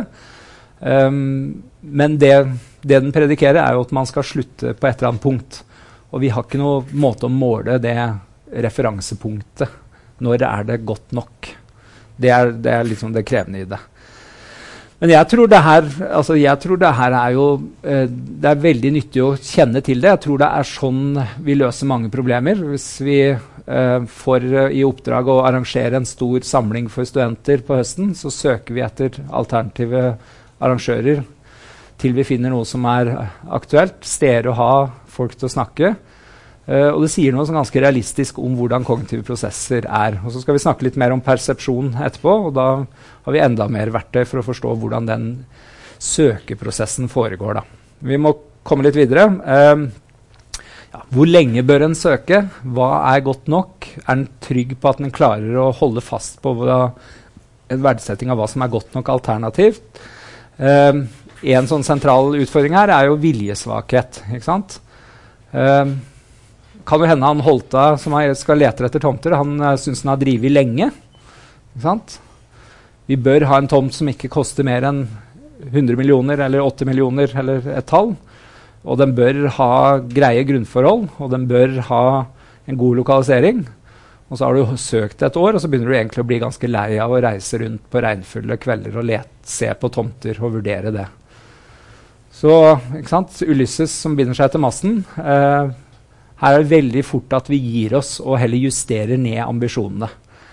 Um, men det, det den predikerer er jo at man skal slutte på et eller annet punkt. Og vi har ikke noen måte å måle det referansepunktet. Når er det godt nok? Det er, det er liksom det krevende i det. Men jeg tror det her, altså jeg tror det her er jo, eh, det er veldig nyttig å kjenne til det. Jeg tror det er sånn vi løser mange problemer. Hvis vi eh, får uh, i oppdrag å arrangere en stor samling for studenter på høsten, så søker vi etter alternative arrangører til vi finner noe som er aktuelt. Steder å ha folk til å snakke. Uh, og det sier noe som ganske realistisk om hvordan kognitive prosesser er. Og så skal vi snakke litt mer om persepsjon etterpå, og da har vi enda mer verktøy for å forstå hvordan den søkeprosessen foregår. Da. Vi må komme litt videre. Uh, ja, hvor lenge bør en søke? Hva er godt nok? Er en trygg på at en klarer å holde fast på hva, en verdsetting av hva som er godt nok alternativt? Uh, en sånn sentral utfordring her er jo viljesvakhet, ikke sant? Uh, kan jo hende han Holta, som skal lete etter tomter, han uh, synes han har drivet lenge. Ikke sant? Vi bør ha en tomt som ikke koster mer enn hundre millioner eller åtte millioner eller et tall. Og den bør ha greie grunnforhold, og den bør ha en god lokalisering. Og så har du søkt et år, og så begynner du egentlig å bli ganske lei av å reise rundt på regnfulle kvelder og let, se på tomter og vurdere det. Så, ikke sant? Ulysses som binder seg til massen. Uh, Her er det veldig fort at vi gir oss og heller justerer ned ambisjonene.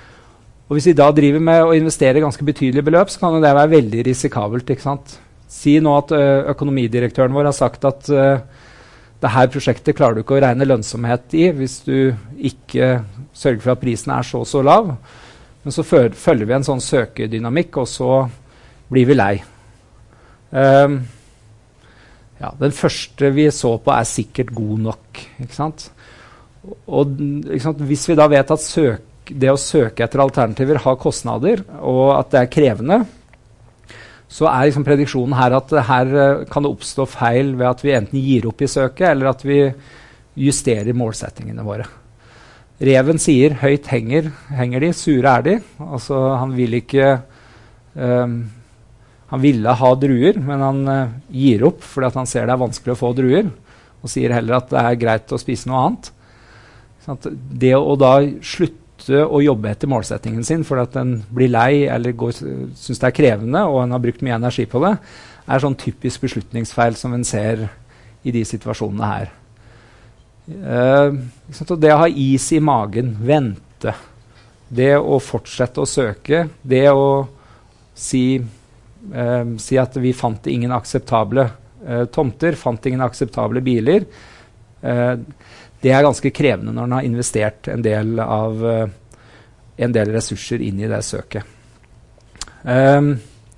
Og hvis vi da driver med å investere ganske betydelige beløp, så kan det være veldig risikabelt, ikke sant? Si nå at ø, økonomidirektøren vår har sagt at ø, det her prosjektet klarer du ikke å regne lønnsomhet i hvis du ikke sørger for at prisen er så så lav. Men så følger vi en sånn søkedynamikk, og så blir vi lei. Um, Ja, den første vi så på er sikkert god nok, ikke sant? Og ikke sant, hvis vi da vet at søk, det å søke etter alternativer har kostnader, og at det er krevende, så er liksom prediksjonen her at her kan det oppstå feil ved at vi enten gir opp i søket, eller at vi justerer målsettingene våre. Reven sier høyt henger, henger de, sure er de. Altså han vil ikke, um, han ville ha druer, men han uh, gir opp fordi at han ser det er vanskelig å få druer, og sier heller at det er greit å spise noe annet. Sånn at det å da slutte å jobbe etter målsettingen sin fordi at den blir lei eller går, synes det er krevende og en har brukt mye energi på det, er sånn typisk beslutningsfeil som en ser i de situasjonene her. Uh, det å ha is i magen, vente, det å fortsette å søke, det å si, uh, si at vi fant ingen akseptable uh, tomter, fant ingen akseptable biler, uh, det er ganske krevende når man har investert en del av uh, en del ressurser inn i det søket. Um,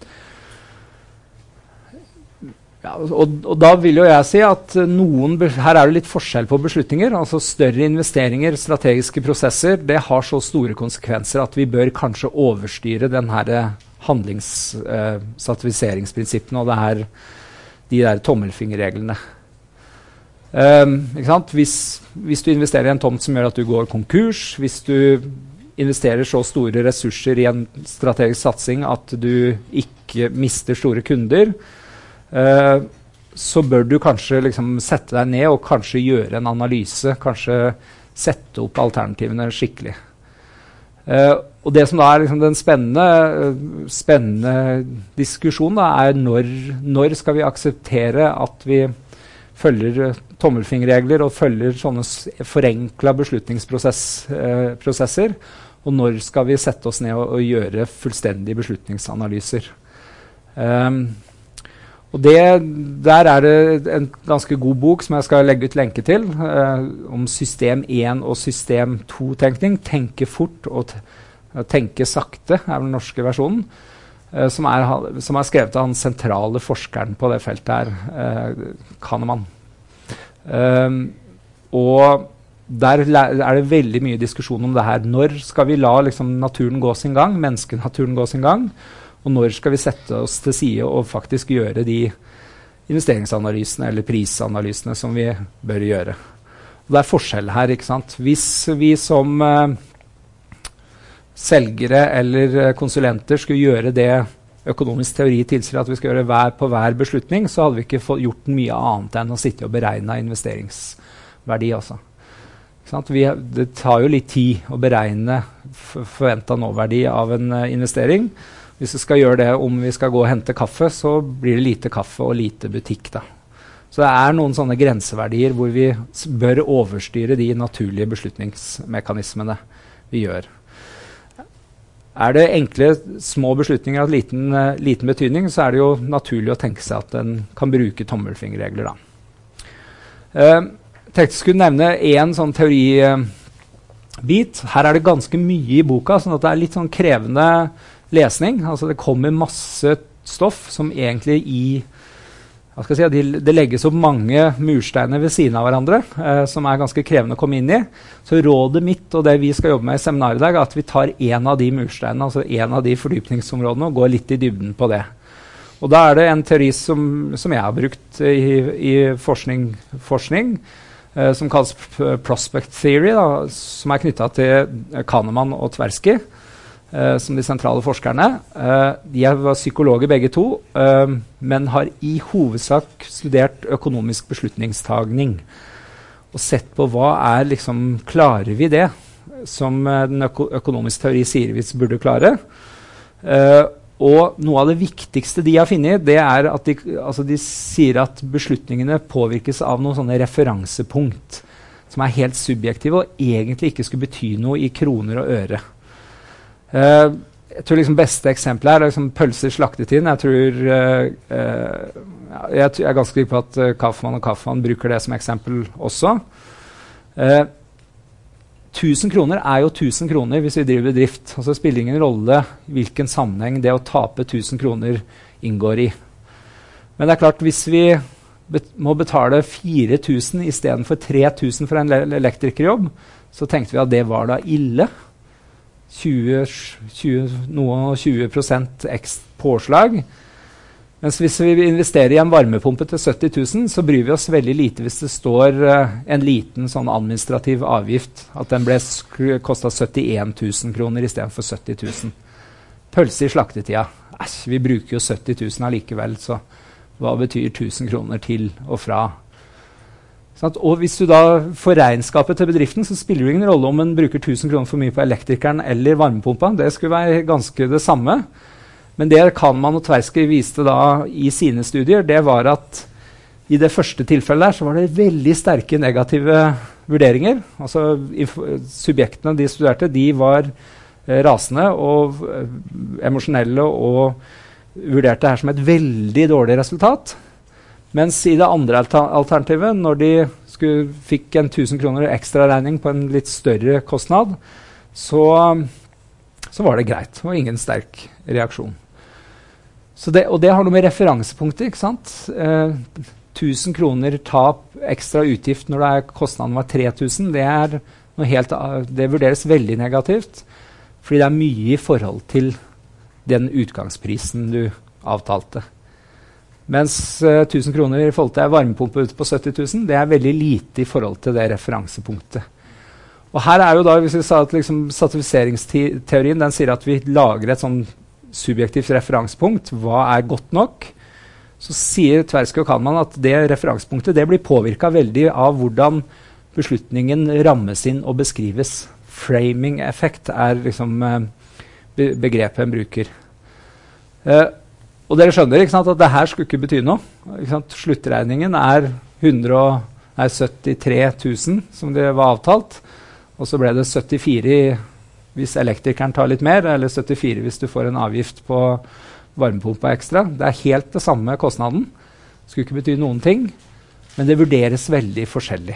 ja, og, og da vil jo jeg si at noen, her er det litt forskjell på beslutninger, altså større investeringer, strategiske prosesser, det har så store konsekvenser at vi bør kanskje overstyre den her handlingssertifiseringsprinsippene uh, og det her, de der tommelfingerreglene. Um, ikke sant? Hvis, hvis du investerer i en tomt som gjør at du går konkurs, hvis du investerer så store ressurser i en strategisk satsing at du ikke mister store kunder, uh, så bør du kanskje liksom sette deg ned og kanskje gjøre en analyse, kanskje sette opp alternativene skikkelig. Uh, og det som da er liksom den spennende, uh, spennende diskusjonen da, er når, når skal vi akseptere at vi følger tommelfingerregler og følger sånne forenkla beslutningsprosesser, eh, og når skal vi sette oss ned og, og gjøre fullstendige beslutningsanalyser. Um, og det, der er det en ganske god bok som jeg skal legge ut lenke til, eh, om system én og system to-tenkning, tenke fort og tenke sakte, er den norske versjonen, eh, som, er, som er skrevet av den sentrale forskeren på det feltet her, eh, Kahneman. Um, og der er det veldig mye diskusjon om det her. Når skal vi la liksom, naturen gå sin gang, menneskenaturen gå sin gang, og når skal vi sette oss til side og faktisk gjøre de investeringsanalysene eller prisanalysene som vi bør gjøre. Og det er forskjell her, ikke sant? Hvis vi som uh, selgere eller konsulenter skulle gjøre det økonomisk teori tilsier at vi skal gjøre hver på hver beslutning, så hadde vi ikke fått gjort mye annet enn å sitte og beregne investeringsverdi også. Vi, det tar jo litt tid å beregne forventet nåverdi av en uh, investering. Hvis vi skal gjøre det om vi skal gå og hente kaffe, så blir det lite kaffe og lite butikk da. Så det er noen sånne grenseverdier hvor vi bør overstyre de naturlige beslutningsmekanismene vi gjør. Er det enkle, små beslutninger av liten, uh, liten betydning, så er det jo naturlig å tenke seg at en kan bruke tommelfingerregler da. Uh, jeg tenkte jeg skulle nevne en sånn teoribit. Uh, Her er det ganske mye i boka, sånn at det er litt sånn krevende lesning. Altså det kommer masse stoff som egentlig i hva skal jeg si, det, det legges opp mange mursteiner ved siden av hverandre, eh, som er ganske krevende å komme inn i. Så rådet mitt og det vi skal jobbe med i seminaret i dag, er at vi tar en av de mursteinene, altså en av de fordypningsområdene, og går litt i dybden på det. Og da er det en teori som, som jeg har brukt i, i forskning, forskning eh, som kalles prospect theory, da, som er knyttet til Kahneman og Tversky, Uh, som de sentrale forskerne. Uh, de var psykologer begge to, uh, men har i hovedsak studert økonomisk beslutningstagning. Og sett på hva er liksom, klarer vi det, som uh, den øko økonomisk teori sier vi burde klare. Uh, og noe av det viktigste de har funnet, det er at de, altså de sier at beslutningene påvirkes av noen sånne referansepunkt, som er helt subjektive, og egentlig ikke skulle bety noe i kroner og øre. Uh, jeg tror liksom beste eksempelet er liksom pølser slaktet inn. Jeg tror uh, uh, jeg, jeg er ganske sikker på at uh, Kaufmann og Kaufmann bruker det som eksempel også. Uh, tusen kroner er jo tusen kroner hvis vi driver bedrift. Altså det spiller ingen rolle hvilken sammenheng det å tape tusen kroner inngår i. Men det er klart, hvis vi bet- må betale fire tusen i stedet for tre tusen for en le- elektrikerjobb, så tenkte vi at det var da ille. tjue, tjue, noe og tjue prosent ekstra påslag. Mens hvis vi investerer i en varmepumpe til sytti tusen, så bryr vi oss veldig lite hvis det står uh, en liten sånn administrativ avgift, at den ble sk- kostet syttien tusen kroner i stedet for sytti tusen. Pølse i slaktetida. Æsj, vi bruker jo sytti tusen allikevel, så hva betyr tusen kroner til og fra? Sånn, og hvis du da får regnskapet til bedriften, så spiller det ingen rolle om en bruker tusen kroner for mye på elektrikeren eller varmepumpa. Det skulle være ganske det samme. Men det Kahneman og Tversky viste da i sine studier, det var at i det første tilfellet der, så var det veldig sterke negative vurderinger. Altså subjektene de studerte, de var eh, rasende og eh, emosjonelle og vurderte det her som et veldig dårlig resultat. Mens i det andre alter alternativet, når de skulle, fikk en tusen kroner ekstra regning på en litt større kostnad, så, så var det greit. Det var ingen sterk reaksjon. Så det, og det har noe med referansepunkter, ikke sant? Eh, tusen kroner tap, ekstra utgift når det er kostnaden var tre tusen, det, er noe helt, det vurderes veldig negativt, fordi det er mye i forhold til den utgangsprisen du avtalte. Mens uh, tusen kroner i forhold til en varmepumpe ute på sytti tusen, det er veldig lite i forhold til det referansepunktet. Og her er jo da, hvis vi sa at liksom, sertifiseringsteorien, den sier at vi lager et sånn subjektivt referansepunkt, hva er godt nok? Så sier Tversky og Kahneman at det referansepunktet, det blir påvirket veldig av hvordan beslutningen rammes inn og beskrives. Framing-effekt er liksom uh, be begrepet en bruker. Uh, Og dere skjønner ikke sant, at det her skulle ikke bety noe. Ikke sant? Sluttregningen er syttitre tusen, som det var avtalt. Og så ble det syttifire hvis elektrikeren tar litt mer, eller syttifire hvis du får en avgift på varmepumpa ekstra. Det er helt det samme kostnaden. Det skulle ikke bety noen ting, men det vurderes veldig forskjellig.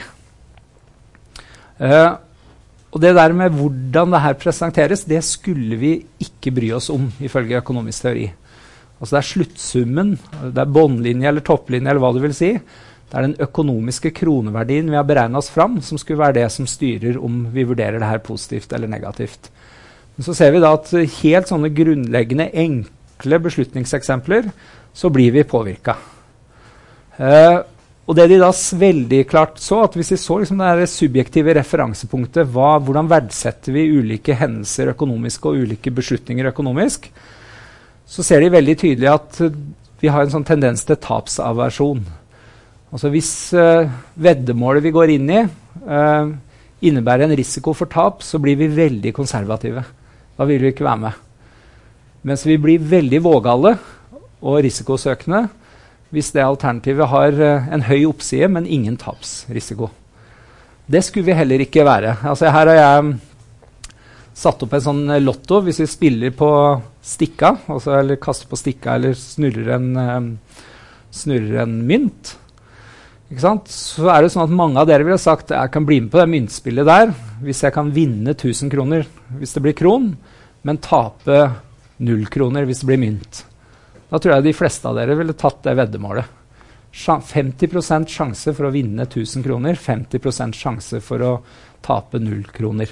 Uh, og det der med hvordan det her presenteres, det skulle vi ikke bry oss om, ifølge økonomisk teori. Altså det er sluttsummen, det er båndlinje eller topplinje eller hva du vil si. Det er den økonomiske kroneverdien vi har beregnet oss fram, som skulle være det som styrer om vi vurderer det her positivt eller negativt. Men så ser vi da at helt sånne grunnleggende, enkle beslutningseksempler, så blir vi påvirket. Eh, og det de da veldig klart så, at hvis vi så liksom det her subjektive referansepunktet, hva, hvordan verdsetter vi ulike hendelser økonomisk og ulike beslutninger økonomisk, så ser de veldig tydelig at uh, vi har en sånn tendens til tapsaversjon. Altså hvis uh, veddemålet vi går inn i uh, innebærer en risiko for tap, så blir vi veldig konservative. Da vil vi ikke være med. Mens vi blir veldig vågale og risikosøkende hvis det alternativet har uh, en høy oppside, men ingen tapsrisiko. Det skulle vi heller ikke være. Altså her har jeg satt opp en sånn lotto hvis vi spiller på stikka, altså, eller kaster på stikka, eller snurrer en, um, snurrer en mynt. Ikke sant? Så er det sånn at mange av dere vil ha sagt jeg kan bli med på det myntspillet der, hvis jeg kan vinne tusen kroner hvis det blir kron, men tape null kroner hvis det blir mynt. Da tror jeg de fleste av dere ville tatt det veddemålet. femti prosent sjanse for å vinne tusen kroner, femti prosent sjanse for å tape null kroner.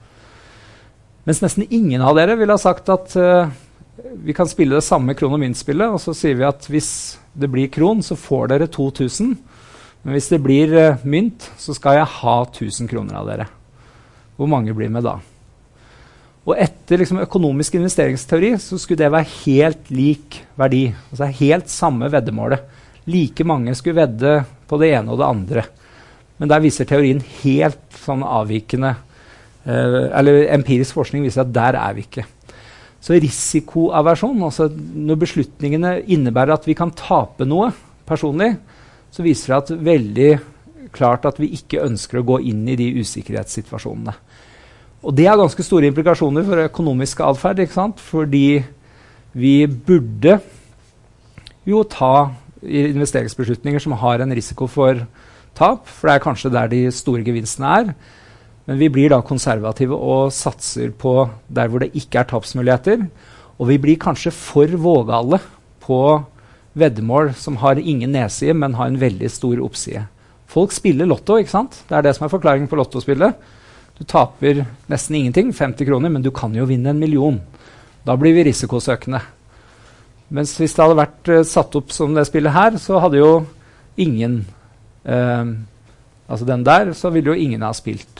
Mens nesten ingen av dere vil ha sagt at uh, vi kan spille det samme kron- og myntspillet, og så sier vi at hvis det blir kron, så får dere to tusen. Men hvis det blir uh, mynt, så skal jeg ha tusen kroner av dere. Hvor mange blir med da? Og etter liksom, økonomisk investeringsteori, så skulle det være helt lik verdi. Altså helt samme veddemålet. Like mange skulle vedde på det ene og det andre. Men der viser teorien helt sånn avvikende Uh, eller empirisk forskning viser at der er vi ikke. Så risikoaversjon, altså når beslutningene innebærer at vi kan tape noe personlig, så viser det at veldig klart at vi ikke ønsker å gå inn i de usikkerhetssituasjonene. Og det har ganske store implikasjoner for økonomisk atferd, ikke sant? Fordi vi burde jo ta investeringsbeslutninger som har en risiko for tap, for det er kanskje der de store gevinstene er. Men vi blir da konservative og satser på der hvor det ikke er tapsmuligheter. Og vi blir kanskje for vågale på veddemål som har ingen nedside, men har en veldig stor oppside. Folk spiller lotto, ikke sant? Det er det som er forklaringen på lottospillet. Du taper nesten ingenting, femti kroner, men du kan jo vinne en million. Da blir vi risikosøkende. Mens hvis det hadde vært uh, satt opp som det spillet her, så hadde jo ingen, uh, altså den der, så ville jo ingen ha spilt.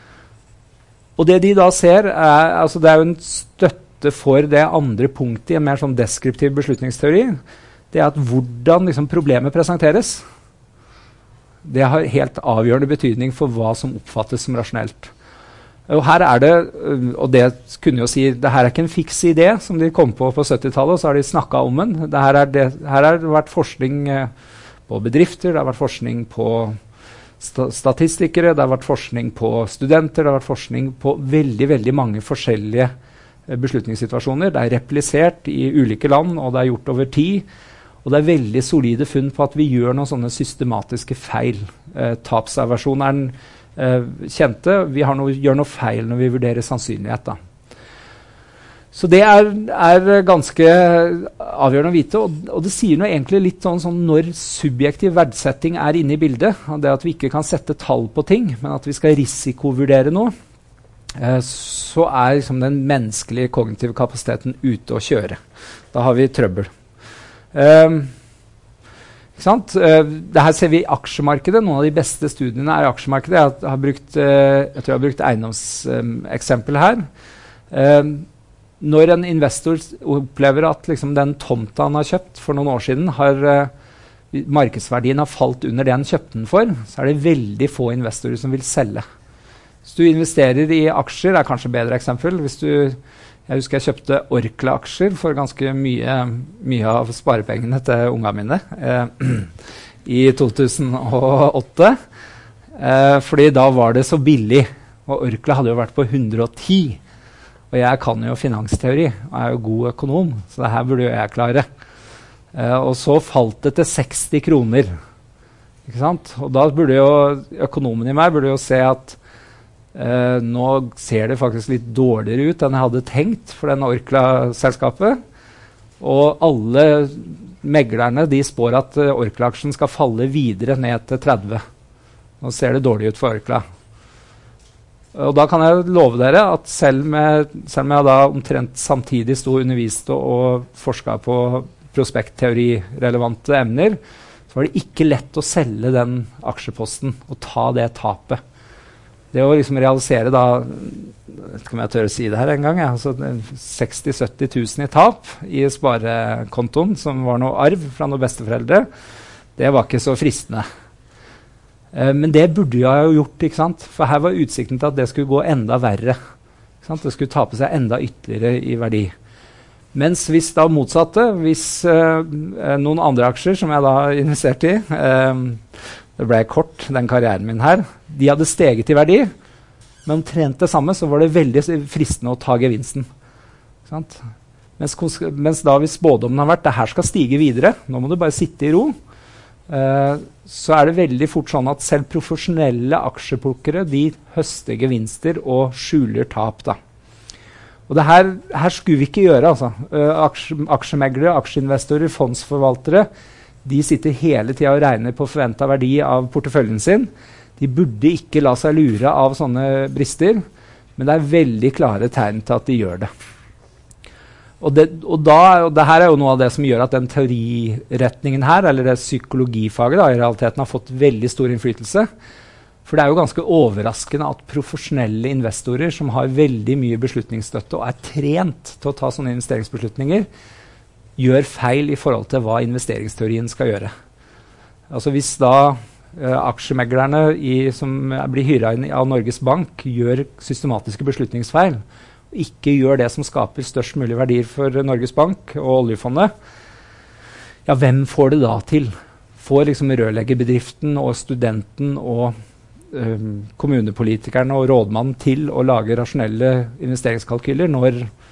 Og det de da ser, er, altså det er jo en støtte for det andre punktet i en mer sånn deskriptiv beslutningsteori. Det er at hvordan liksom, problemet presenteres, det har helt avgjørende betydning for hva som oppfattes som rasjonelt. Og her er det, og det kunne jo si, det her er ikke en fiks idé som de kom på på syttitallet, og så har de snakket om den. Det her, er det, her har det vært forskning eh, på bedrifter, det har vært forskning på sta statistikere, det har vært forskning på studenter, det har vært forskning på veldig, veldig mange forskjellige eh, beslutningssituasjoner. Det er replisert i ulike land, og det er gjort over tid. Og det er veldig solide funn på at vi gjør noen sånne systematiske feil. Eh, tapsaversjon er den eh, kjente. Vi har noe, gjør noe feil når vi vurderer sannsynlighet. Da. Så det er, er ganske avgjørende å vite. Og, og det sier noe egentlig litt sånn, sånn når subjektiv verdsetting er inne i bildet. Det at vi ikke kan sette tall på ting, men at vi skal risikovurdere noe. Eh, så er liksom, den menneskelige kognitive kapasiteten ute å kjøre. Da har vi trøbbel. Uh, ikke sant? Uh, det her ser vi i aksjemarkedet. Noen av de beste studiene er i aksjemarkedet. Jeg har brukt, uh, jeg tror jeg har brukt eiendomseksempel um, her. Uh, når en investor opplever at liksom, den tomta han har kjøpt for noen år siden, har, uh, markedsverdien har falt under det han kjøpte den for, så er det veldig få investorer som vil selge. Hvis du investerer i aksjer, er kanskje et bedre eksempel. Hvis du Jeg husker jeg kjøpte Orkla-aksjer for ganske mye, mye av sparepengene til ungene mine eh, i to tusen og åtte. Eh, fordi da var det så billig, og Orkla hadde jo vært på hundre og ti. Og jeg kan jo finansteori, og er jo god økonom, så det her burde jo jeg klare. Eh, og så falt det til seksti kroner. Ikke sant? Og da burde jo økonomen i meg burde jo se at Uh, nå ser det faktisk litt dårligere ut enn jeg hadde tenkt for denne Orkla-selskapet. Og alle meglerne de spår at uh, Orkla-aksjen skal falle videre ned til tretti. Nå ser det dårlig ut for Orkla. Og da kan jeg love dere at selv, med, selv om jeg da omtrent samtidig sto undervist og, og forsket på prospektteorirelevante emner, så var det ikke lett å selge den aksjeposten og ta det tapet. Det å liksom realisere da, jeg vet ikke om jeg tør å si det her en gang, ja, altså seksti til sytti tusen i tap i sparekontoen, som var noe arv fra noen besteforeldre, det var ikke så fristende. Eh, men det burde jeg jo gjort, ikke sant? For her var utsikten til at det skulle gå enda verre. Ikke sant? Det skulle tape seg enda ytterligere i verdi. Mens hvis da motsatte, hvis eh, noen andre aksjer som jeg da investerte i, eh, det ble kort, den karrieren min her. De hadde steget i verdi, men omtrent det samme, så var det veldig fristende å ta gevinsten. Sant? Mens, mens da hvis spådommen har vært, det her skal stige videre, nå må du bare sitte i ro, eh, så er det veldig fort sånn at selv profesjonelle aksjeplukkere, de høster gevinster og skjuler tap da. Og det her, her skulle vi ikke gjøre, altså. Uh, aksje, aksjemeglere, aksjeinvestorer, fondsforvaltere, de sitter hele tiden og regner på forventet verdi av porteføljen sin. De burde ikke la seg lure av sånne brister, men det er veldig klare tegn til at de gjør det. Og det, og da, og det her er jo noe av det som gjør at den teoriretningen her, eller det psykologifaget da, i realiteten har fått veldig stor innflytelse. For det er jo ganske overraskende at profesjonelle investorer som har veldig mye beslutningsstøtte og er trent til å ta sånne investeringsbeslutninger, gjør feil i forhold til hva investeringsteorien skal gjøre. Altså hvis da eh, aksjemeglerne i, som blir hyret inn av Norges Bank gjør systematiske beslutningsfeil, og ikke gjør det som skaper størst mulig verdier for Norges Bank og oljefondet, ja, hvem får det da til? Får liksom rørleggerbedriften og studenten og um, kommunepolitikerne og rådmannen til å lage rasjonelle investeringskalkyler når